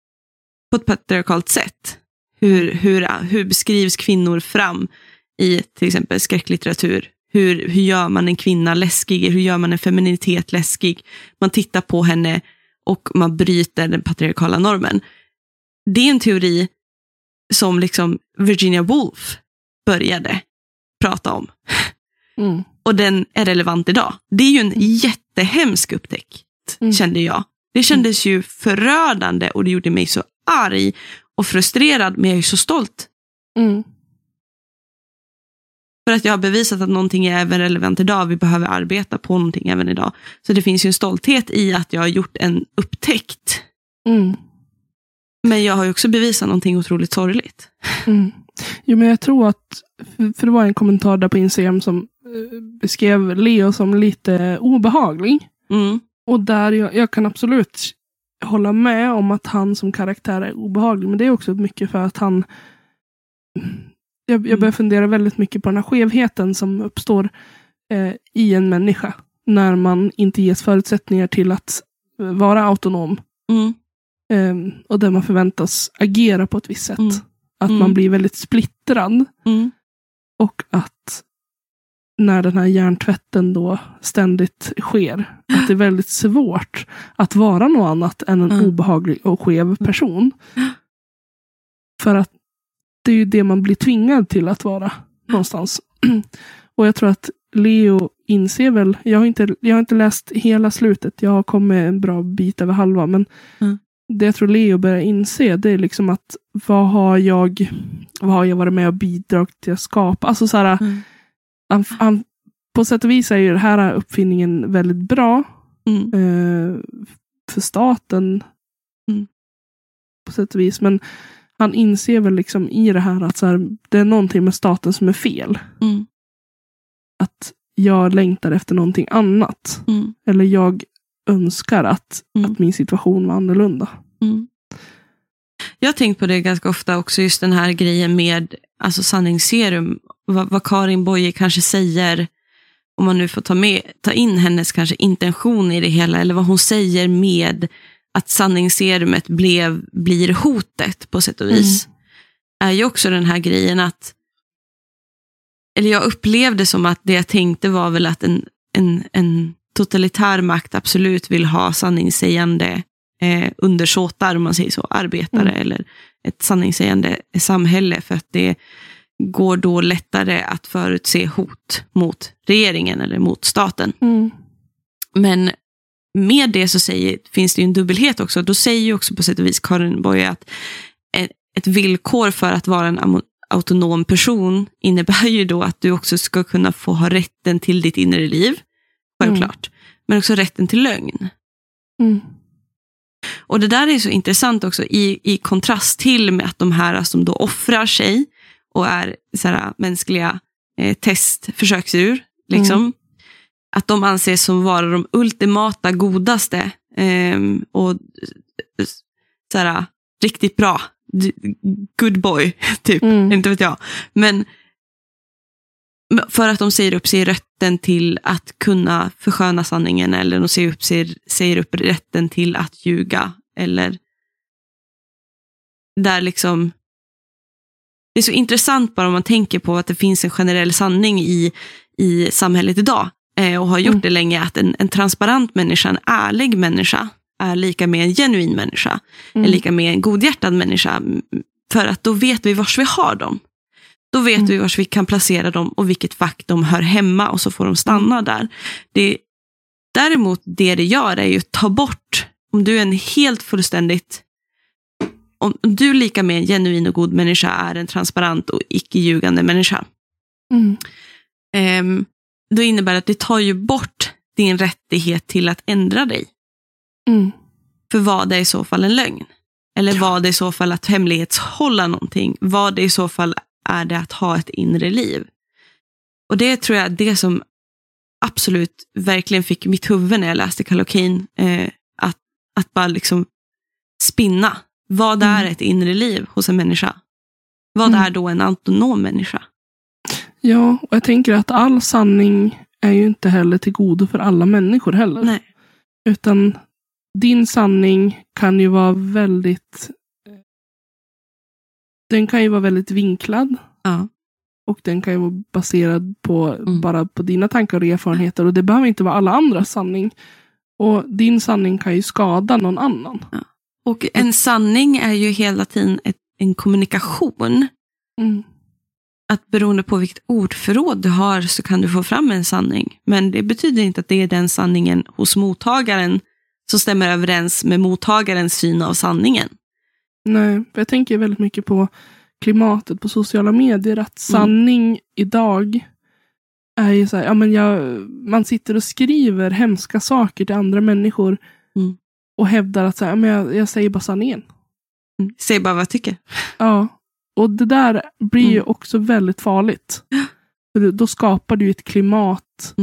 sätt. Hur beskrivs kvinnor fram i till exempel skräcklitteratur? Hur gör man en kvinna läskig? Hur gör man en femininitet läskig? Man tittar på henne och man bryter den patriarkala normen. Det är en teori som liksom Virginia Woolf började prata om. Och den är relevant idag. Det är ju en jättehemsk upptäckt, kände jag. Det kändes ju förödande, och det gjorde mig så arg och frustrerad, men jag är så stolt. För att jag har bevisat att någonting är även relevant idag. Vi behöver arbeta på någonting även idag. Så det finns ju en stolthet i att jag har gjort en upptäckt. Men jag har ju också bevisat någonting otroligt sorgligt. Jo, men jag tror att, för det var en kommentar där på Instagram som beskrev Leo som lite obehaglig. Och där jag kan absolut hålla med om att han som karaktär är obehaglig. Men det är också mycket för att han... Jag börjar fundera väldigt mycket på den här skevheten som uppstår i en människa. När man inte ges förutsättningar till att vara autonom. Och där man förväntas agera på ett visst sätt. Att man blir väldigt splittrad. Och att när den här hjärntvätten då ständigt sker, att det är väldigt svårt att vara något annat än en obehaglig och skev person. För att det är ju det man blir tvingad till att vara någonstans. Och jag tror att Leo inser väl, jag har inte läst hela slutet, jag har kommit en bra bit över halva, men det jag tror Leo börjar inse, det är liksom att vad har jag varit med och bidragit till att skapa? Alltså så här, han, på sätt och vis är ju den här uppfinningen väldigt bra för staten på sätt och vis, men han inser väl liksom i det här att så här, det är någonting med staten som är fel. Att jag längtar efter någonting annat. Eller jag önskar att min situation var annorlunda. Jag har tänkt på det ganska ofta också, just den här grejen med alltså sanningsserum. Vad Karin Boye kanske säger, om man nu får ta in hennes kanske intention i det hela, eller vad hon säger med att sanningsserumet blir hotet på sätt och vis. Är ju också den här grejen att, eller jag upplevde som att det jag tänkte var väl att en totalitär makt absolut vill ha sanningssägande undersåtar, om man säger så, arbetare, eller ett sanningssägande samhälle, för att det går då lättare att förutse hot mot regeringen eller mot staten. Men med det så finns det ju en dubbelhet också. Då säger ju också på sätt och vis Karin Boye att ett villkor för att vara en autonom person innebär ju då att du också ska kunna få ha rätten till ditt inre liv, självklart, men också rätten till lögn. Och det där är så intressant också i kontrast till med att de här som då offrar sig och är så här, mänskliga testförsöksdjur. Liksom. Att de anses som vara de ultimata godaste och så här, riktigt bra. Good boy, typ. Inte vet jag. Men för att de säger upp sig rätten till att kunna försköna sanningen, eller de säger upp rätten till att ljuga, eller där liksom det är så intressant bara om man tänker på att det finns en generell sanning i samhället idag och har gjort det länge, att en transparent människa, en ärlig människa är lika med en genuin människa, är lika med en godhjärtad människa, för att då vet vi vars vi har dem. Då vet vi vars vi kan placera dem och vilket fack de hör hemma, och så får de stanna där. Däremot det gör är ju att ta bort, om du är en helt fullständigt, om du är lika med en genuin och god människa är en transparent och icke-ljugande människa. Då innebär det att det tar ju bort din rättighet till att ändra dig. För vad det är i så fall en lögn? Eller vad det är i så fall att hemlighetshålla någonting? Vad det i så fall är det att ha ett inre liv? Och det tror jag är det som absolut verkligen fick mitt huvud när jag läste Kallocain, att bara liksom spinna. Vad är ett inre liv hos en människa? Vad är då en autonom människa? Ja, och jag tänker att all sanning är ju inte heller till godo för alla människor heller. Nej. Utan din sanning kan ju vara väldigt vinklad. Ja. Och den kan ju vara baserad på bara på dina tankar och erfarenheter. Och det behöver inte vara alla andras sanning. Och din sanning kan ju skada någon annan. Ja. Och en sanning är ju hela tiden en kommunikation. Att beroende på vilket ordförråd du har så kan du få fram en sanning. Men det betyder inte att det är den sanningen hos mottagaren som stämmer överens med mottagarens syn av sanningen. Nej, för jag tänker väldigt mycket på klimatet på sociala medier. Att sanning idag är ju så här, man sitter och skriver hemska saker till andra människor. Och hävdar att så här, jag säger bara sanningen. Säg bara vad jag tycker. Ja, och det där blir ju också väldigt farligt. För då skapar du ett klimat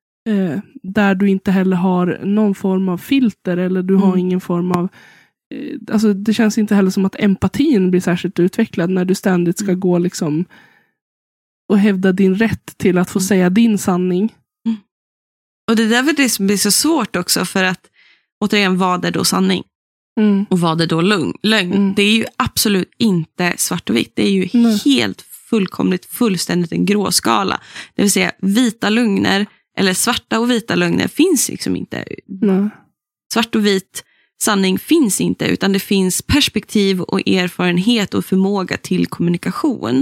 där du inte heller har någon form av filter, eller du har ingen form av alltså det känns inte heller som att empatin blir särskilt utvecklad när du ständigt ska gå liksom och hävda din rätt till att få säga din sanning. Och det där är det som blir så svårt också, för att återigen, vad är då sanning? Och vad är då lögn? Det är ju absolut inte svart och vitt. Det är ju helt fullständigt en gråskala. Det vill säga vita lögner eller svarta och vita lögner finns liksom inte. Svart och vit sanning finns inte, utan det finns perspektiv och erfarenhet och förmåga till kommunikation.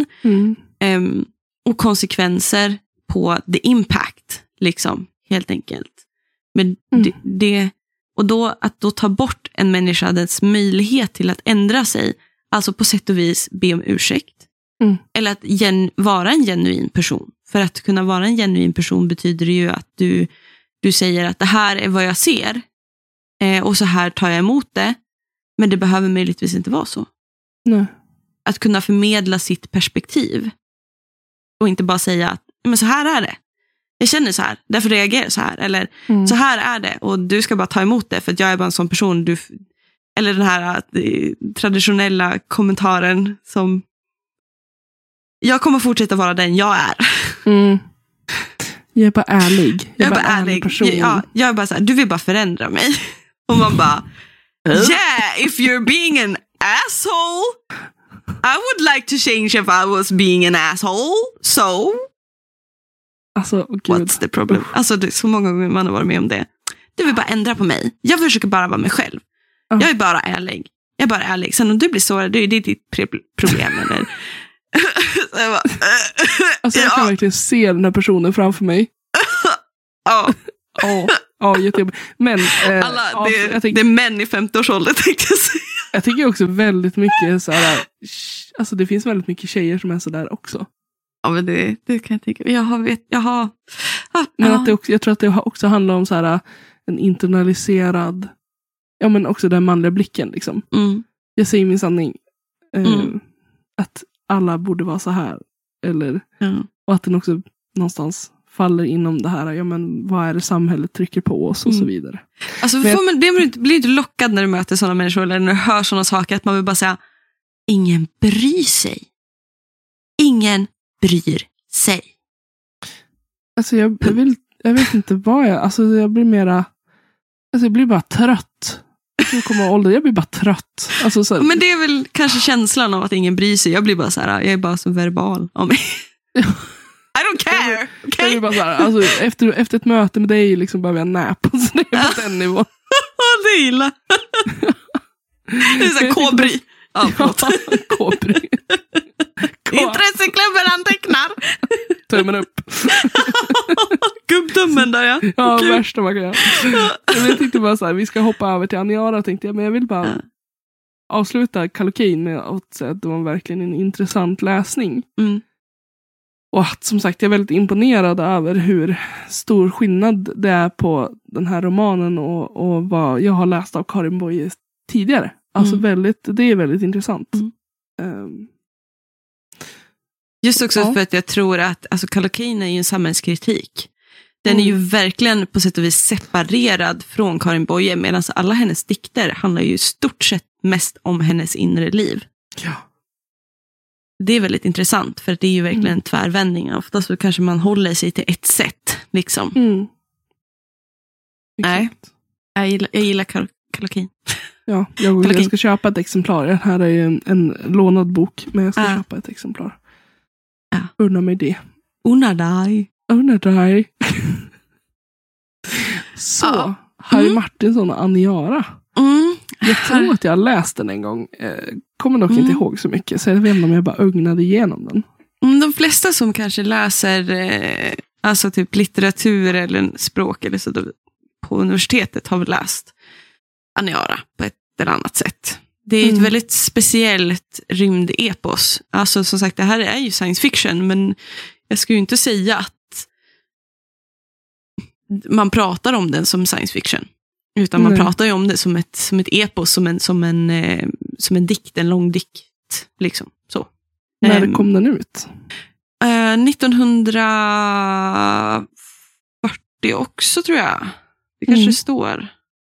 Och konsekvenser på the impact, liksom, helt enkelt. Men det och då att då ta bort en människa dess möjlighet till att ändra sig, alltså på sätt och vis be om ursäkt. Eller att vara en genuin person. För att kunna vara en genuin person betyder det ju att du säger att det här är vad jag ser. Och så här tar jag emot det. Men det behöver möjligtvis inte vara så. Nej. Att kunna förmedla sitt perspektiv. Och inte bara säga att men så här är det. Jag känner så här, därför reagerar jag så här. Eller så här är det och du ska bara ta emot det för att jag är bara en sån person. Eller den här traditionella kommentaren som jag kommer fortsätta vara den jag är. Jag är bara ärlig. Jag är bara ärlig person. Jag är bara så här, du vill bara förändra mig. Och man bara, yeah, if you're being an asshole, I would like to change if I was being an asshole. So alltså, what's the problem? Alltså det är så många gånger man har varit med om det. Du vill bara ändra på mig. Jag försöker bara vara mig själv. Jag är bara ärlig. Jag är bara ärlig. Sen om du blir sårad, det är ditt problem. Eller? Alltså jag kan verkligen se den här personen framför mig. Ja, jättejobbigt. Men det är män i 50-årsåldern, tänkte jag säga. Jag tycker också väldigt mycket så här, alltså det finns väldigt mycket tjejer som är så där också. Ja, men det kan jag tänka. Men att det också, jag tror att det också handlar om så här en internaliserad, men också den manliga blicken liksom. Jag säger min sanning. Att alla borde vara så här. Eller, och att den också någonstans faller inom det här. Ja, men vad är det samhället trycker på oss och så vidare. Alltså, blir inte lockad när du möter sådana människor eller när du hör sådana saker att man vill bara säga ingen bryr sig. Ingen bryr sig. Alltså jag vet inte vad jag blir mera, alltså jag blir bara trött. Jag blir bara trött. Alltså, så här, men det är väl kanske känslan av att ingen bryr sig. Jag blir bara så här, jag är bara så verbal om mig. I don't care. Okay? Jag blir bara så här, alltså, efter ett möte med dig liksom behöver jag nap. Så det är på den nivån. Det är illa. Det är så här kobry. Ja, kobry. Intresseklubben antecknar. Tummen upp. Gubbtummen där, ja. Ja, okay. Värsta man kan göra. Jag tänkte bara så här, vi ska hoppa över till Aniara, tänkte jag. Men jag vill bara avsluta Kallocain med att säga att det var verkligen en intressant läsning. Och att, som sagt, jag är väldigt imponerad över hur stor skillnad det är på den här romanen och vad jag har läst av Karin Boye tidigare. Alltså det är väldigt intressant. Just också för att jag tror att alltså Kallocain är ju en samhällskritik. Den är ju verkligen på sätt och vis separerad från Karin Boye, medan alla hennes dikter handlar ju stort sett mest om hennes inre liv. Ja. Det är väldigt intressant, för det är ju verkligen en tvärvändning. Oftast så kanske man håller sig till ett sätt, liksom. Nej, jag gillar Kallocain. Ja, jag ska köpa ett exemplar. Det här är ju en lånad bok, men jag ska köpa ett exemplar. Ja. Unna mig det. Unna dig. Så, Harry Martinson och Aniara. Jag tror att jag har läst den en gång. Kommer dock inte ihåg så mycket. Så jag vet inte om jag bara ögnade igenom den. De flesta som kanske läser alltså typ litteratur eller språk eller så på universitetet har väl läst Aniara på ett eller annat sätt. Det är ett väldigt speciellt rymdepos. Alltså som sagt, det här är ju science fiction, men jag skulle ju inte säga att man pratar om den som science fiction. Utan man pratar ju om det som ett epos, som en dikt, en lång dikt. Liksom, så. När kom den ut? 1940 också, tror jag. Det kanske står.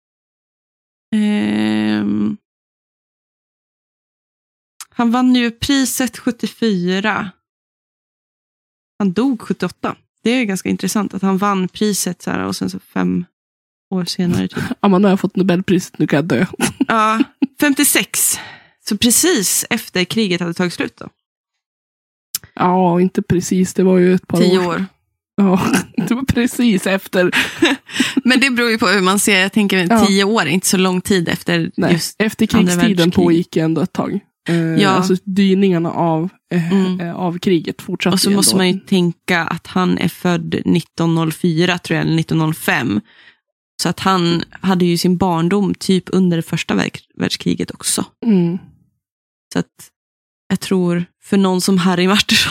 Han vann ju priset 74. Han dog 78. Det är ganska intressant att han vann priset så här, och sen så 5 år senare. Typ. Ja, man har fått Nobelpriset, nu kan jag dö. Ja, 56. Så precis efter kriget hade tagit slut då. Ja, inte precis. Det var ju ett par 10 år. Ja, det var precis efter. Men det beror ju på hur man ser. Jag tänker 10 år är inte så lång tid efter. Nej, just efter krigstiden pågick ändå ett tag. Alltså dyningarna av kriget fortsatte. Och så måste man ju tänka att han är född 1904 tror jag, eller 1905. Så att han hade ju sin barndom typ under det första världskriget också. Så att jag tror för någon som Harry Martinson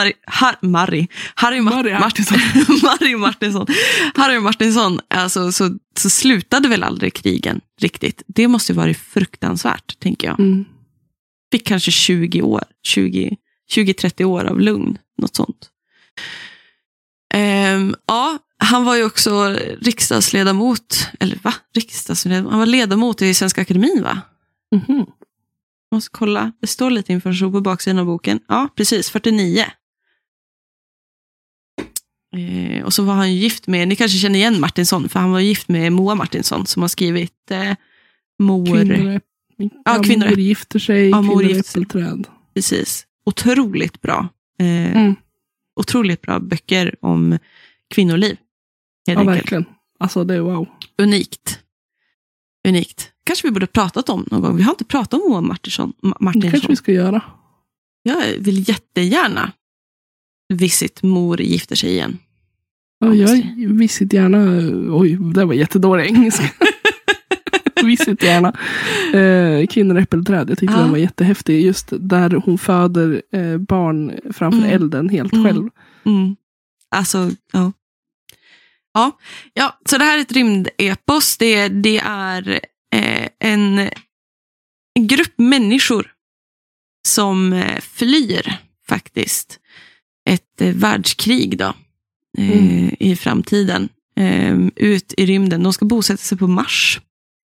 alltså, så slutade väl aldrig krigen riktigt. Det måste ju varit fruktansvärt, tänker jag. Fick kanske 20-30 år av lugn, något sånt. Ja, han var ju också riksdagsledamot, eller va? Riksdagsledamot. Han var ledamot i Svenska Akademin, va? Måste kolla. Det står lite information på baksidan av boken. Ja, precis. 49. Och så var han gift med, ni kanske känner igen Martinson, för han var gift med Moa Martinson som har skrivit Mor gifter sig, Mor äppelträd. Precis. Otroligt bra. Otroligt bra böcker om kvinnoliv. Ja, verkligen. Alltså det är wow. Unikt. Kanske vi borde pratat om någon gång. Vi har inte pratat om Moa Martinson. Det kanske vi ska göra. Jag vill jättegärna visit Mor gifter sig igen. Ja, jag visit gärna. Oj, det var jättedålig engelska. Visit gärna. Kvinnor äppelträd. Jag tyckte den var jättehäftig. Just där hon föder barn framför elden helt själv. Alltså, ja. Ja, så det här är ett rymdepos. Det är en grupp människor som flyr faktiskt ett världskrig då i framtiden ut i rymden. De ska bosätta sig på Mars.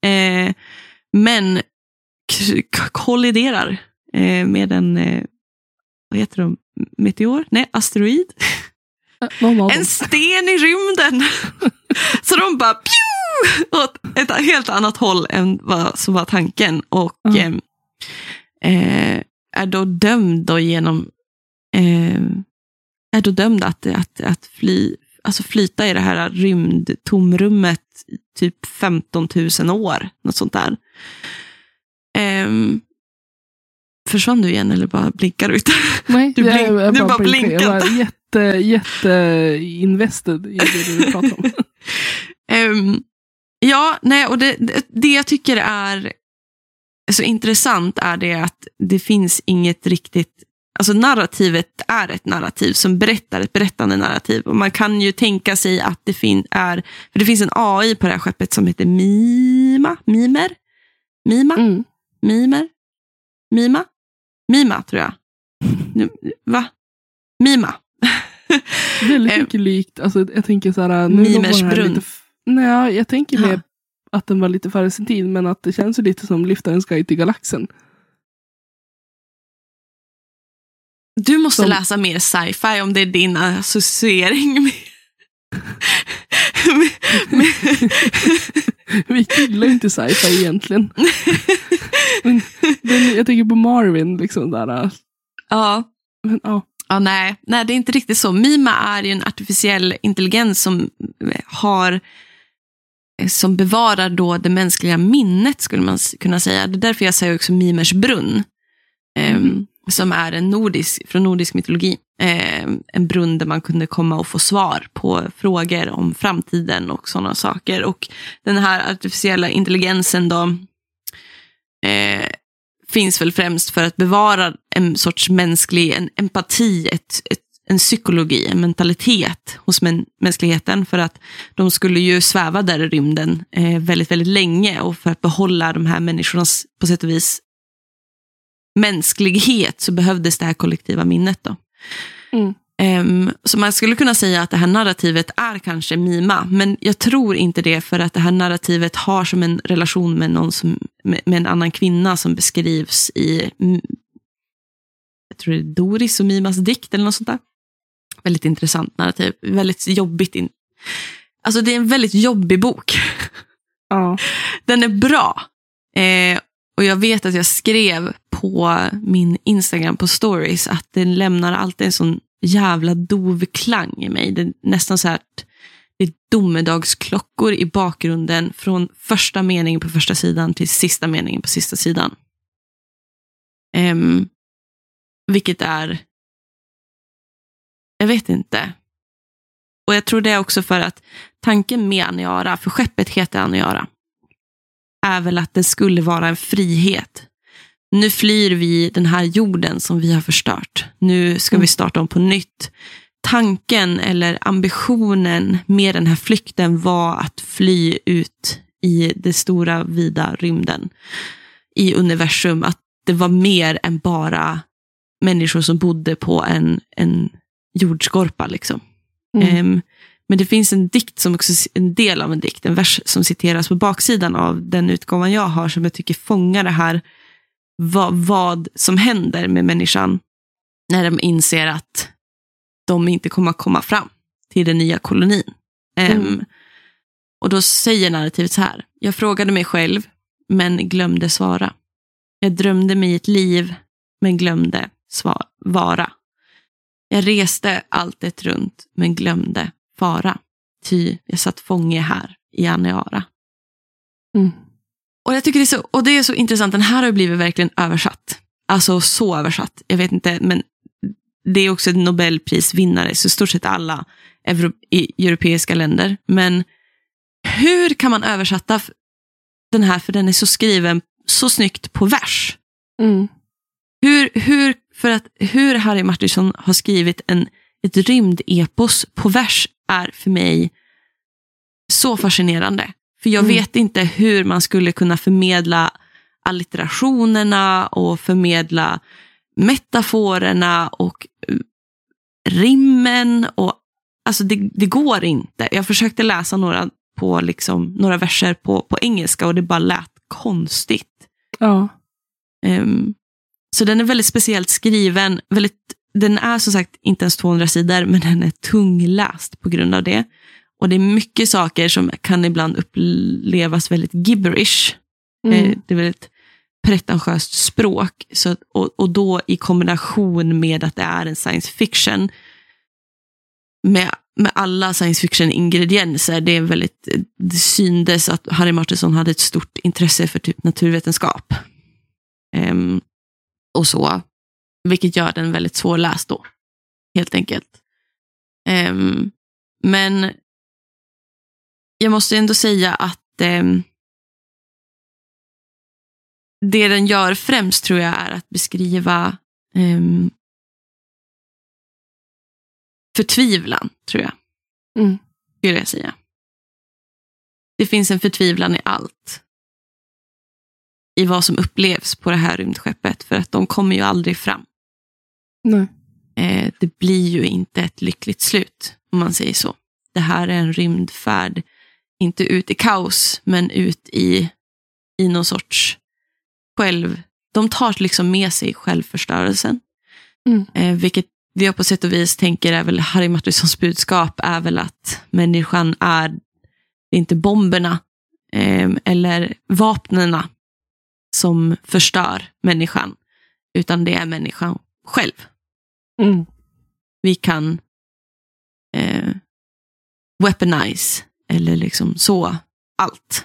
Men kolliderar med en vad heter de? Meteor? Nej, asteroid. En sten i rymden. Så de bara åt ett helt annat håll än vad som var tanken. Och är då dömd då genom är då dömd att flyta i det här rymdtomrummet typ 15 000 år. Något sånt där. Försvann du igen eller bara blinkar ut? Nej, du bara blinkar. Jag var jätte invested i det du pratar om. Ja, nej, och det jag tycker är så intressant är det att det finns inget riktigt, alltså narrativet är ett narrativ som berättar ett berättande narrativ, och man kan ju tänka sig att det för det finns en AI på det här skeppet som heter Mima tror jag. Va? Mima. Väldigt mycket likt, alltså jag tänker så här, Mimers brunn. Nej, jag tänker mer att den var lite före sin tid, men att det känns ju lite som Liftarens guide till galaxen. Du måste läsa mer sci-fi om det är din associering med... Vi gillar inte sci-fi egentligen. Men jag tänker på Marvin liksom där. Ja. Men, ja. Ja, nej, det är inte riktigt så. Mima är ju en artificiell intelligens som bevarar då det mänskliga minnet, skulle man kunna säga. Det är därför jag säger också Mimers brunn. Som är från nordisk mytologi. En brunn där man kunde komma och få svar på frågor om framtiden och sådana saker. Och den här artificiella intelligensen då finns väl främst för att bevara en sorts en empati, en psykologi, en mentalitet hos mänskligheten, för att de skulle ju sväva där i rymden väldigt, väldigt länge, och för att behålla de här människornas på sätt och vis mänsklighet så behövdes det här kollektiva minnet då. Så man skulle kunna säga att det här narrativet är kanske Mima, men jag tror inte det, för att det här narrativet har som en relation med en annan kvinna som beskrivs i, jag tror det är Doris och Mimas dikt eller något sånt där. Väldigt intressant narrativ, väldigt jobbigt. Alltså det är en väldigt jobbig bok. Ja. Den är bra. Och jag vet att jag skrev på min Instagram på stories att den lämnar alltid en sån jävla dov klang i mig. Det är nästan så här att det är domedagsklockor i bakgrunden från första meningen på första sidan till sista meningen på sista sidan. Vilket är, jag vet inte. Och jag tror det är också för att tanken med Aniara, för skeppet heter Aniara, är väl att det skulle vara en frihet. Nu flyr vi den här jorden som vi har förstört. Nu ska vi starta om på nytt. Tanken eller ambitionen med den här flykten var att fly ut i det stora vida rymden. I universum. Att det var mer än bara människor som bodde på en jordskorpa liksom. Men det finns en dikt som också, en del av en dikt, en vers som citeras på baksidan av den utgåvan jag har, som jag tycker fångar det här, vad som händer med människan när de inser att de inte kommer att komma fram till den nya kolonin. Och då säger narrativet så här: jag frågade mig själv men glömde svara. Jag drömde mig ett liv men glömde vara. Jag reste allt runt men glömde fara. Ty jag satt fånge här i Aniara. Och jag tycker det är så intressant. Den här har blivit verkligen översatt. Alltså så översatt. Jag vet inte, men det är också en Nobelprisvinnare, så stort sett alla europeiska länder. Men hur kan man översätta den här, för den är så skriven så snyggt på vers? Hur Harry Martinson har skrivit ett rymdepos på vers är för mig så fascinerande. För jag vet inte hur man skulle kunna förmedla allitterationerna och förmedla metaforerna och rimmen. Och, alltså det går inte. Jag försökte läsa några verser på engelska och det bara lät konstigt. Ja. Så den är väldigt speciellt skriven. Den är som sagt inte ens 200 sidor, men den är tungläst på grund av det. Och det är mycket saker som kan ibland upplevas väldigt gibberish. Det är väldigt pretentiöst språk. Och då i kombination med att det är en science fiction med alla science fiction ingredienser. Det syndes att Harry Martinson hade ett stort intresse för typ naturvetenskap. Och så. Vilket gör den väldigt svårläst då. Helt enkelt. Men jag måste ändå säga att det den gör främst tror jag är att beskriva förtvivlan, tror jag. Skulle jag säga. Det finns en förtvivlan i allt. I vad som upplevs på det här rymdskeppet. För att de kommer ju aldrig fram. Nej. Det blir ju inte ett lyckligt slut, om man säger så. Det här är en rymdfärd. Inte ut i kaos, men ut i någon sorts de tar liksom med sig självförstörelsen. Vilket jag på sätt och vis tänker är väl Harry Martinsons budskap är väl att människan är inte bomberna eller vapnena som förstör människan, utan det är människan själv. Vi kan weaponize eller liksom så allt.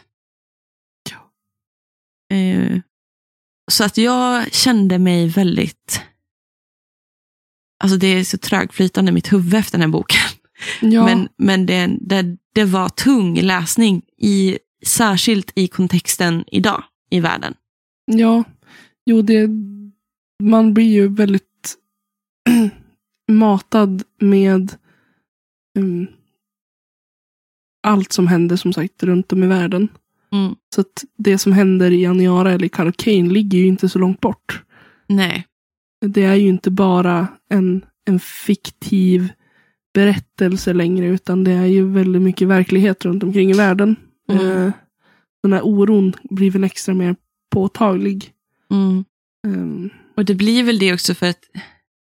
Så att jag kände mig väldigt, alltså det är så trögflytande i mitt huvud efter den här boken. Ja. Men det var tung läsning särskilt i kontexten idag i världen. Ja, man blir ju väldigt matad med allt som händer som sagt runt om i världen. Så att det som händer i Aniara eller i Carcane ligger ju inte så långt bort. Nej. Det är ju inte bara en fiktiv berättelse längre, utan det är ju väldigt mycket verklighet runt omkring i världen. Den här oron blir väl extra mer påtaglig. Och det blir väl det också för att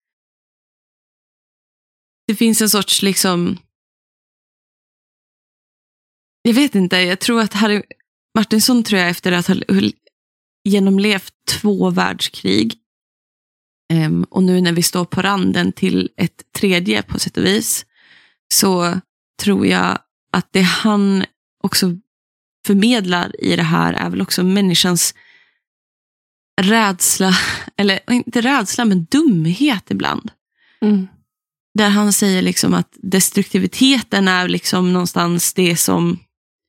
det finns en sorts liksom, jag vet inte, jag tror att Harry Martinson tror jag efter att ha genomlevt 2 världskrig och nu när vi står på randen till ett 3:e på sätt och vis, så tror jag att det han också förmedlar i det här är väl också människans rädsla, eller inte rädsla men dumhet ibland. Där han säger liksom att destruktiviteten är liksom någonstans det som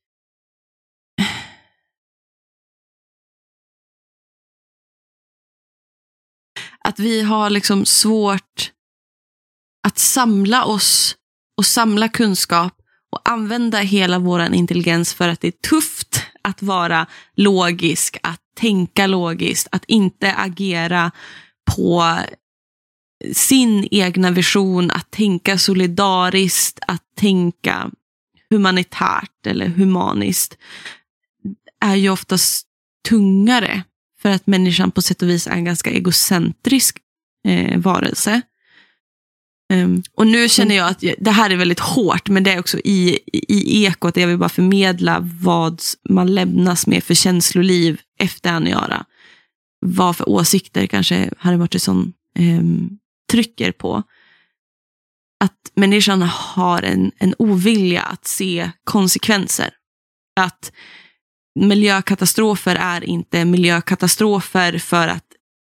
att vi har liksom svårt att samla oss och samla kunskap och använda hela våran intelligens för att det är tufft att vara logisk, att tänka logiskt, att inte agera på sin egna vision, att tänka solidariskt, att tänka humanitärt eller humaniskt är ju oftast tungare för att människan på sätt och vis är en ganska egocentrisk varelse. Och nu känner jag att det här är väldigt hårt, men det är också i ekot jag vill bara förmedla vad man lämnas med för känsloliv efter Aniara. Vad för åsikter kanske Harry Martinson trycker på. Att människan har en ovilja att se konsekvenser. Att miljökatastrofer är inte miljökatastrofer för att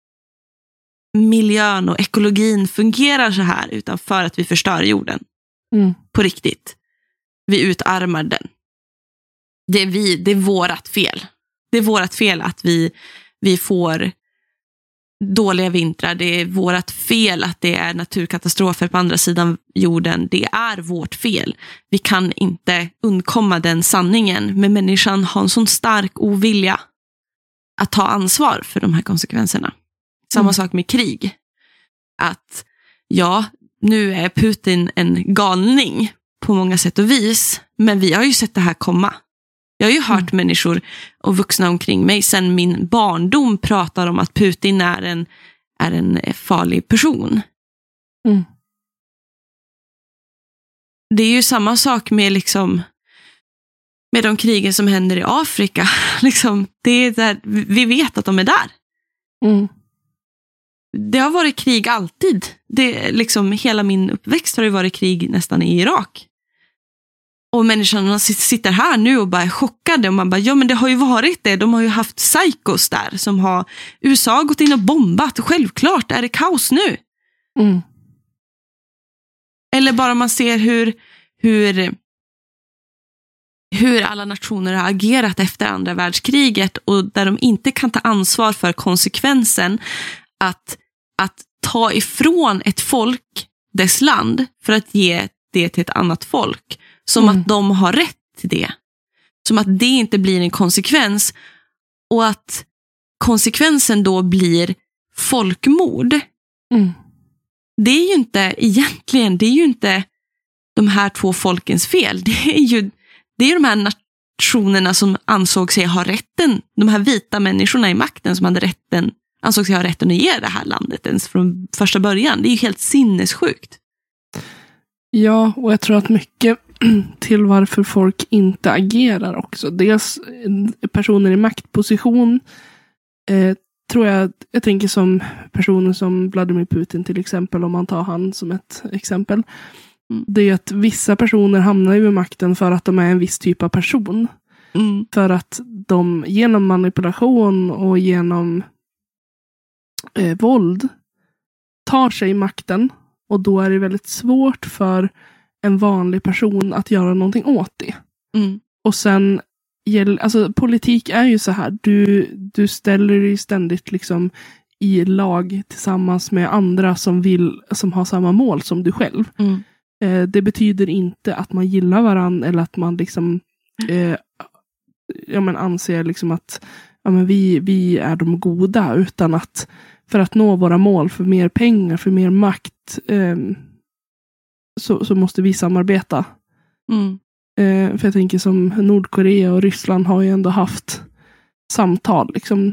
miljön och ekologin fungerar så här, utan för att vi förstör jorden. På riktigt. Vi utarmar den. Det är vårat fel. Det är vårat fel att vi får dåliga vintrar. Det är vårat fel att det är naturkatastrofer på andra sidan jorden. Det är vårt fel. Vi kan inte undkomma den sanningen. Men människan har en sån stark ovilja att ta ansvar för de här konsekvenserna. Samma sak med krig. att ja, nu är Putin en galning på många sätt och vis, men vi har ju sett det här komma. Jag har ju hört människor och vuxna omkring mig sedan min barndom pratar om att Putin är en farlig person. Mm. Det är ju samma sak med liksom med de krigen som händer i Afrika. Liksom, det är där, vi vet att de är där. Mm. Det har varit krig alltid. Det, liksom, hela min uppväxt har det varit krig nästan i Irak. Och människorna sitter här nu och bara är chockade. Och man bara, ja men det har ju varit det. De har ju haft psykos där som har USA har gått in och bombat. Självklart är det kaos nu. Mm. Eller bara man ser hur alla nationer har agerat efter andra världskriget och där de inte kan ta ansvar för konsekvensen att ta ifrån ett folk dess land för att ge det till ett annat folk. Som att de har rätt till det. Som att det inte blir en konsekvens och att konsekvensen då blir folkmord. Mm. Det är ju inte egentligen, det är ju inte de här två folkens fel. Det är de här nationerna som ansåg sig ha rätten, de här vita människorna i makten som hade rätten, ansåg sig ha rätten att ge det här landet ens från första början. Det är ju helt sinnessjukt. Ja, och jag tror att mycket till varför folk inte agerar också. Dels personer i maktposition tror jag tänker som personer som Vladimir Putin till exempel, om man tar han som ett exempel. Det är att vissa personer hamnar ju vid makten för att de är en viss typ av person. För att de genom manipulation och genom våld tar sig makten. Och då är det väldigt svårt för en vanlig person att göra någonting åt det. Och sen, alltså politik är ju så här. Du ställer dig ständigt liksom i lag tillsammans med andra som har samma mål som du själv. Det betyder inte att man gillar varandra eller att man liksom anser liksom att vi är de goda, utan att för att nå våra mål, för mer pengar, för mer makt, så måste vi samarbeta. För jag tänker som Nordkorea och Ryssland har ju ändå haft samtal liksom.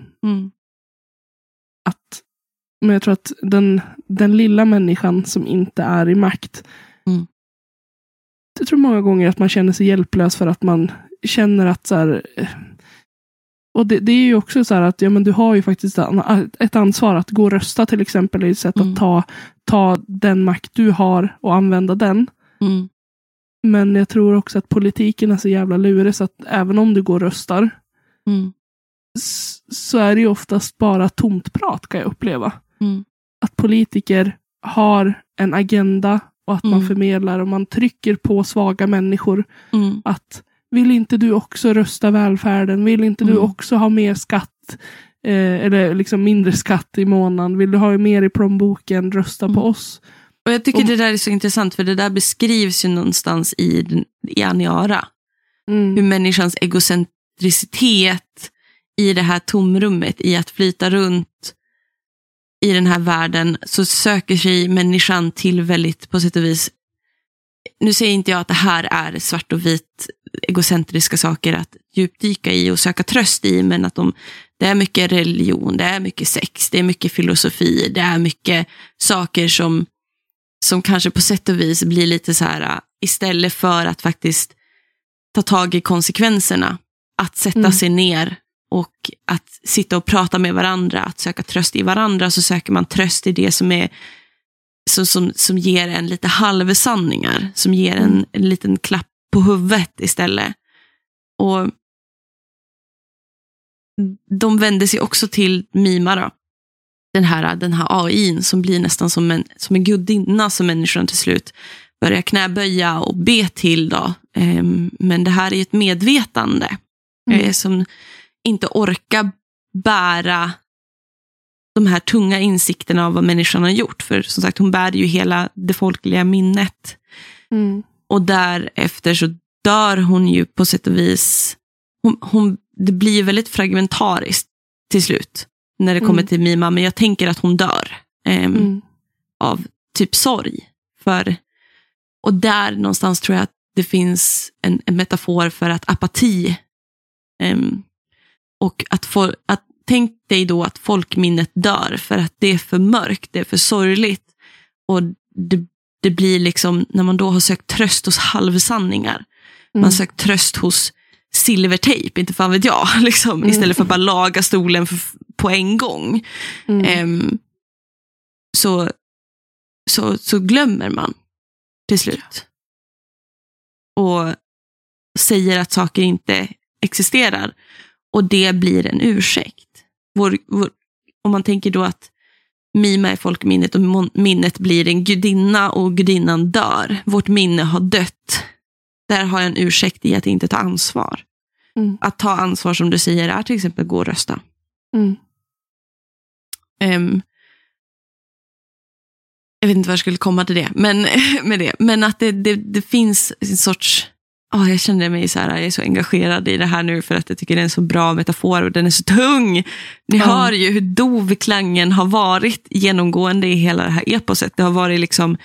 Men jag tror att den lilla människan som inte är i makt, jag tror många gånger att man känner sig hjälplös för att man känner att så här, och det är ju också så här att du har ju faktiskt ett ansvar att gå och rösta till exempel, i ett sätt att ta den makt du har och använda den. Men jag tror också att politiken är så jävla lurig så att även om du går och röstar så är det ju oftast bara tomt prat, kan jag uppleva. Att politiker har en agenda och att man förmedlar och man trycker på svaga människor att vill inte du också rösta välfärden? Vill inte du också ha mer skatt? Eller liksom mindre skatt i månaden? Vill du ha mer i plånboken? Rösta på oss. Och jag tycker det där är så intressant, för det där beskrivs ju någonstans i Aniara. Hur människans egocentricitet i det här tomrummet, i att flyta runt i den här världen, så söker sig människan till väldigt, på sätt och vis, nu säger inte jag att det här är svart och vit egocentriska saker att djupdyka i och söka tröst i, men att det är mycket religion, det är mycket sex, det är mycket filosofi, det är mycket saker som kanske på sätt och vis blir lite så här, istället för att faktiskt ta tag i konsekvenserna, att sätta sig ner och att sitta och prata med varandra, att söka tröst i varandra, så söker man tröst i det som är som ger en lite halvsanningar, som ger en liten klapp på huvudet istället. Och de vänder sig också till Mima då. Den här AI:n som blir nästan som en gudinna som människan till slut börjar knäböja och be till då. Men det här är ett medvetande som inte orkar bära de här tunga insikterna av vad människan har gjort. För som sagt, hon bär ju hela det folkliga minnet. Och därefter så dör hon ju på sätt och vis. Det blir ju väldigt fragmentariskt till slut när det kommer till Mima. Men jag tänker att hon dör av typ sorg. Och där någonstans tror jag att det finns en metafor för att apati och att tänk dig då att folkminnet dör för att det är för mörkt, det är för sorgligt, och det blir liksom, när man då har sökt tröst hos halvsanningar, man sökt tröst hos silvertejp, inte fan vet jag, liksom, istället för att bara laga stolen på en gång, så glömmer man till slut och säger att saker inte existerar, och det blir en ursäkt. Om man tänker då att Mima är folkminnet och minnet blir en gudinna och gudinnan dör. Vårt minne har dött. Där har jag en ursäkt i att inte ta ansvar. Att ta ansvar, som du säger, är till exempel gå och rösta. Jag vet inte vad jag skulle komma till det, men att det finns en sorts... jag känner mig så här, jag är så engagerad i det här nu för att jag tycker det är en så bra metafor och den är så tung. Ni hör ju hur dov klangen har varit genomgående i hela det här eposet. Det har varit liksom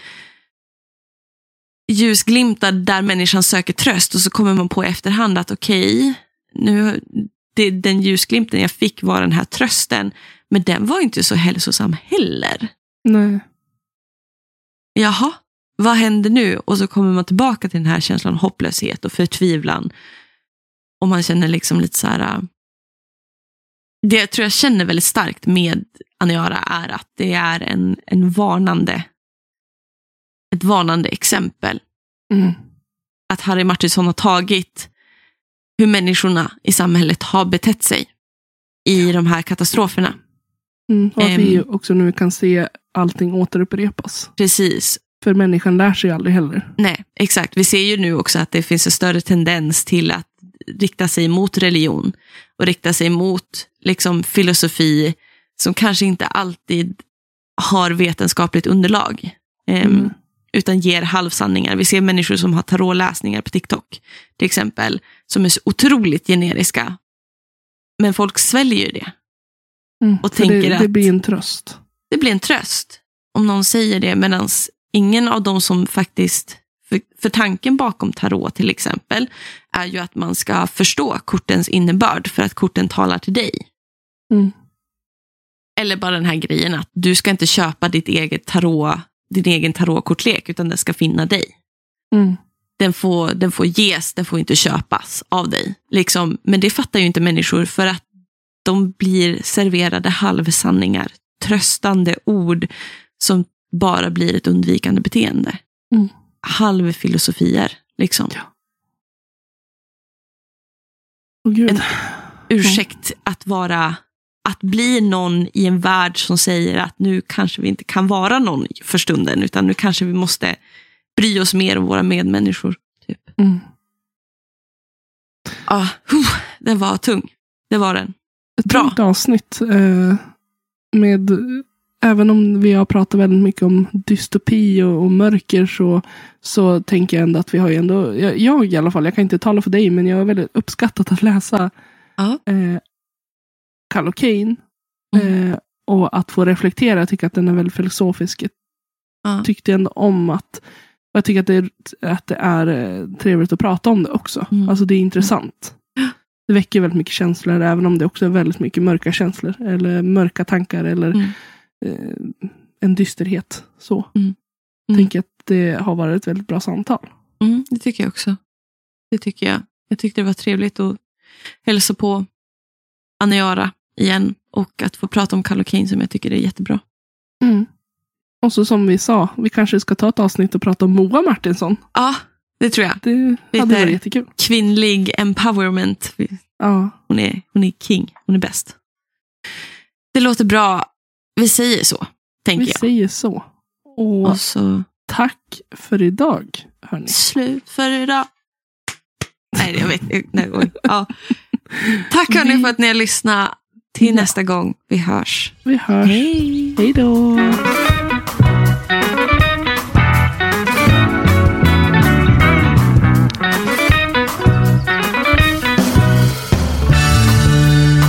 ljusglimtar där människan söker tröst, och så kommer man på i efterhand att nu den ljusglimten jag fick var den här trösten, men den var inte så hälsosam heller. Nej. Jaha. Vad händer nu? Och så kommer man tillbaka till den här känslan av hopplöshet och förtvivlan. Och man känner liksom lite så här... Det jag tror jag känner väldigt starkt med Aniara är att det är ett varnande exempel. Att Harry Martinson har tagit hur människorna i samhället har betett sig i de här katastroferna. Och att vi också nu kan se allting återupprepas. Precis. För människan lär sig aldrig heller. Nej, exakt. Vi ser ju nu också att det finns en större tendens till att rikta sig mot religion och rikta sig mot liksom filosofi som kanske inte alltid har vetenskapligt underlag, utan ger halvsanningar. Vi ser människor som har tarotläsningar på TikTok till exempel, som är så otroligt generiska, men folk sväljer ju det och tänker att det blir en tröst. Det blir en tröst om någon säger det, medan ingen av dem som faktiskt, för tanken bakom tarot till exempel, är ju att man ska förstå kortens innebörd för att korten talar till dig. Eller bara den här grejen att du ska inte köpa din egen tarotkortlek, utan den ska finna dig. Den får ges, den får inte köpas av dig. Liksom, men det fattar ju inte människor, för att de blir serverade halvsanningar, tröstande ord som bara blir ett undvikande beteende. Halvfilosofier, liksom. Ja. Gud. En ursäkt att bli någon i en värld som säger att nu kanske vi inte kan vara någon för stunden, utan nu kanske vi måste bry oss mer om våra medmänniskor. Typ. Den var tung. Det var den. Ett tungt avsnitt med... Även om vi har pratat väldigt mycket om dystopi och mörker, så tänker jag ändå att vi har ju ändå... Jag i alla fall, jag kan inte tala för dig, men jag har väldigt uppskattat att läsa Kallocain. Och att få reflektera. Jag tycker att den är väldigt filosofisk. Jag tyckte ändå om att... Jag tycker att det är trevligt att prata om det också. Alltså det är intressant. Det väcker väldigt mycket känslor, även om det också är väldigt mycket mörka känslor. Eller mörka tankar, eller... en dysterhet så. Tänker att det har varit ett väldigt bra samtal. Det tycker jag också. Det tycker jag. Jag tyckte det var trevligt att hälsa på Aniara igen, och att få prata om Kallocain, som jag tycker är jättebra. Och så som vi sa, vi kanske ska ta ett avsnitt och prata om Moa Martinson. Ja, det tror jag. Det hade varit jättekul. Kvinnlig empowerment. Ja. Hon är king. Hon är bäst. Det låter bra. Vi säger så, tänker jag. Vi säger så. Och så... Tack för idag, hörni. Slut för idag. Nej, jag vet. Nej, ja. Tack hörni för att ni har lyssnat. Till nästa gång. Vi hörs. Hej. Hej då.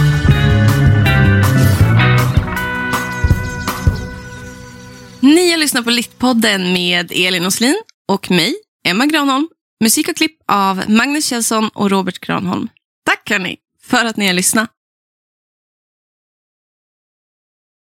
Ni har lyssnat lyssnat på Littpodden med Elin Åslin och mig, Emma Granholm. Musik och klipp av Magnus Kjellson och Robert Granholm. Tack hörni för att ni har lyssnat.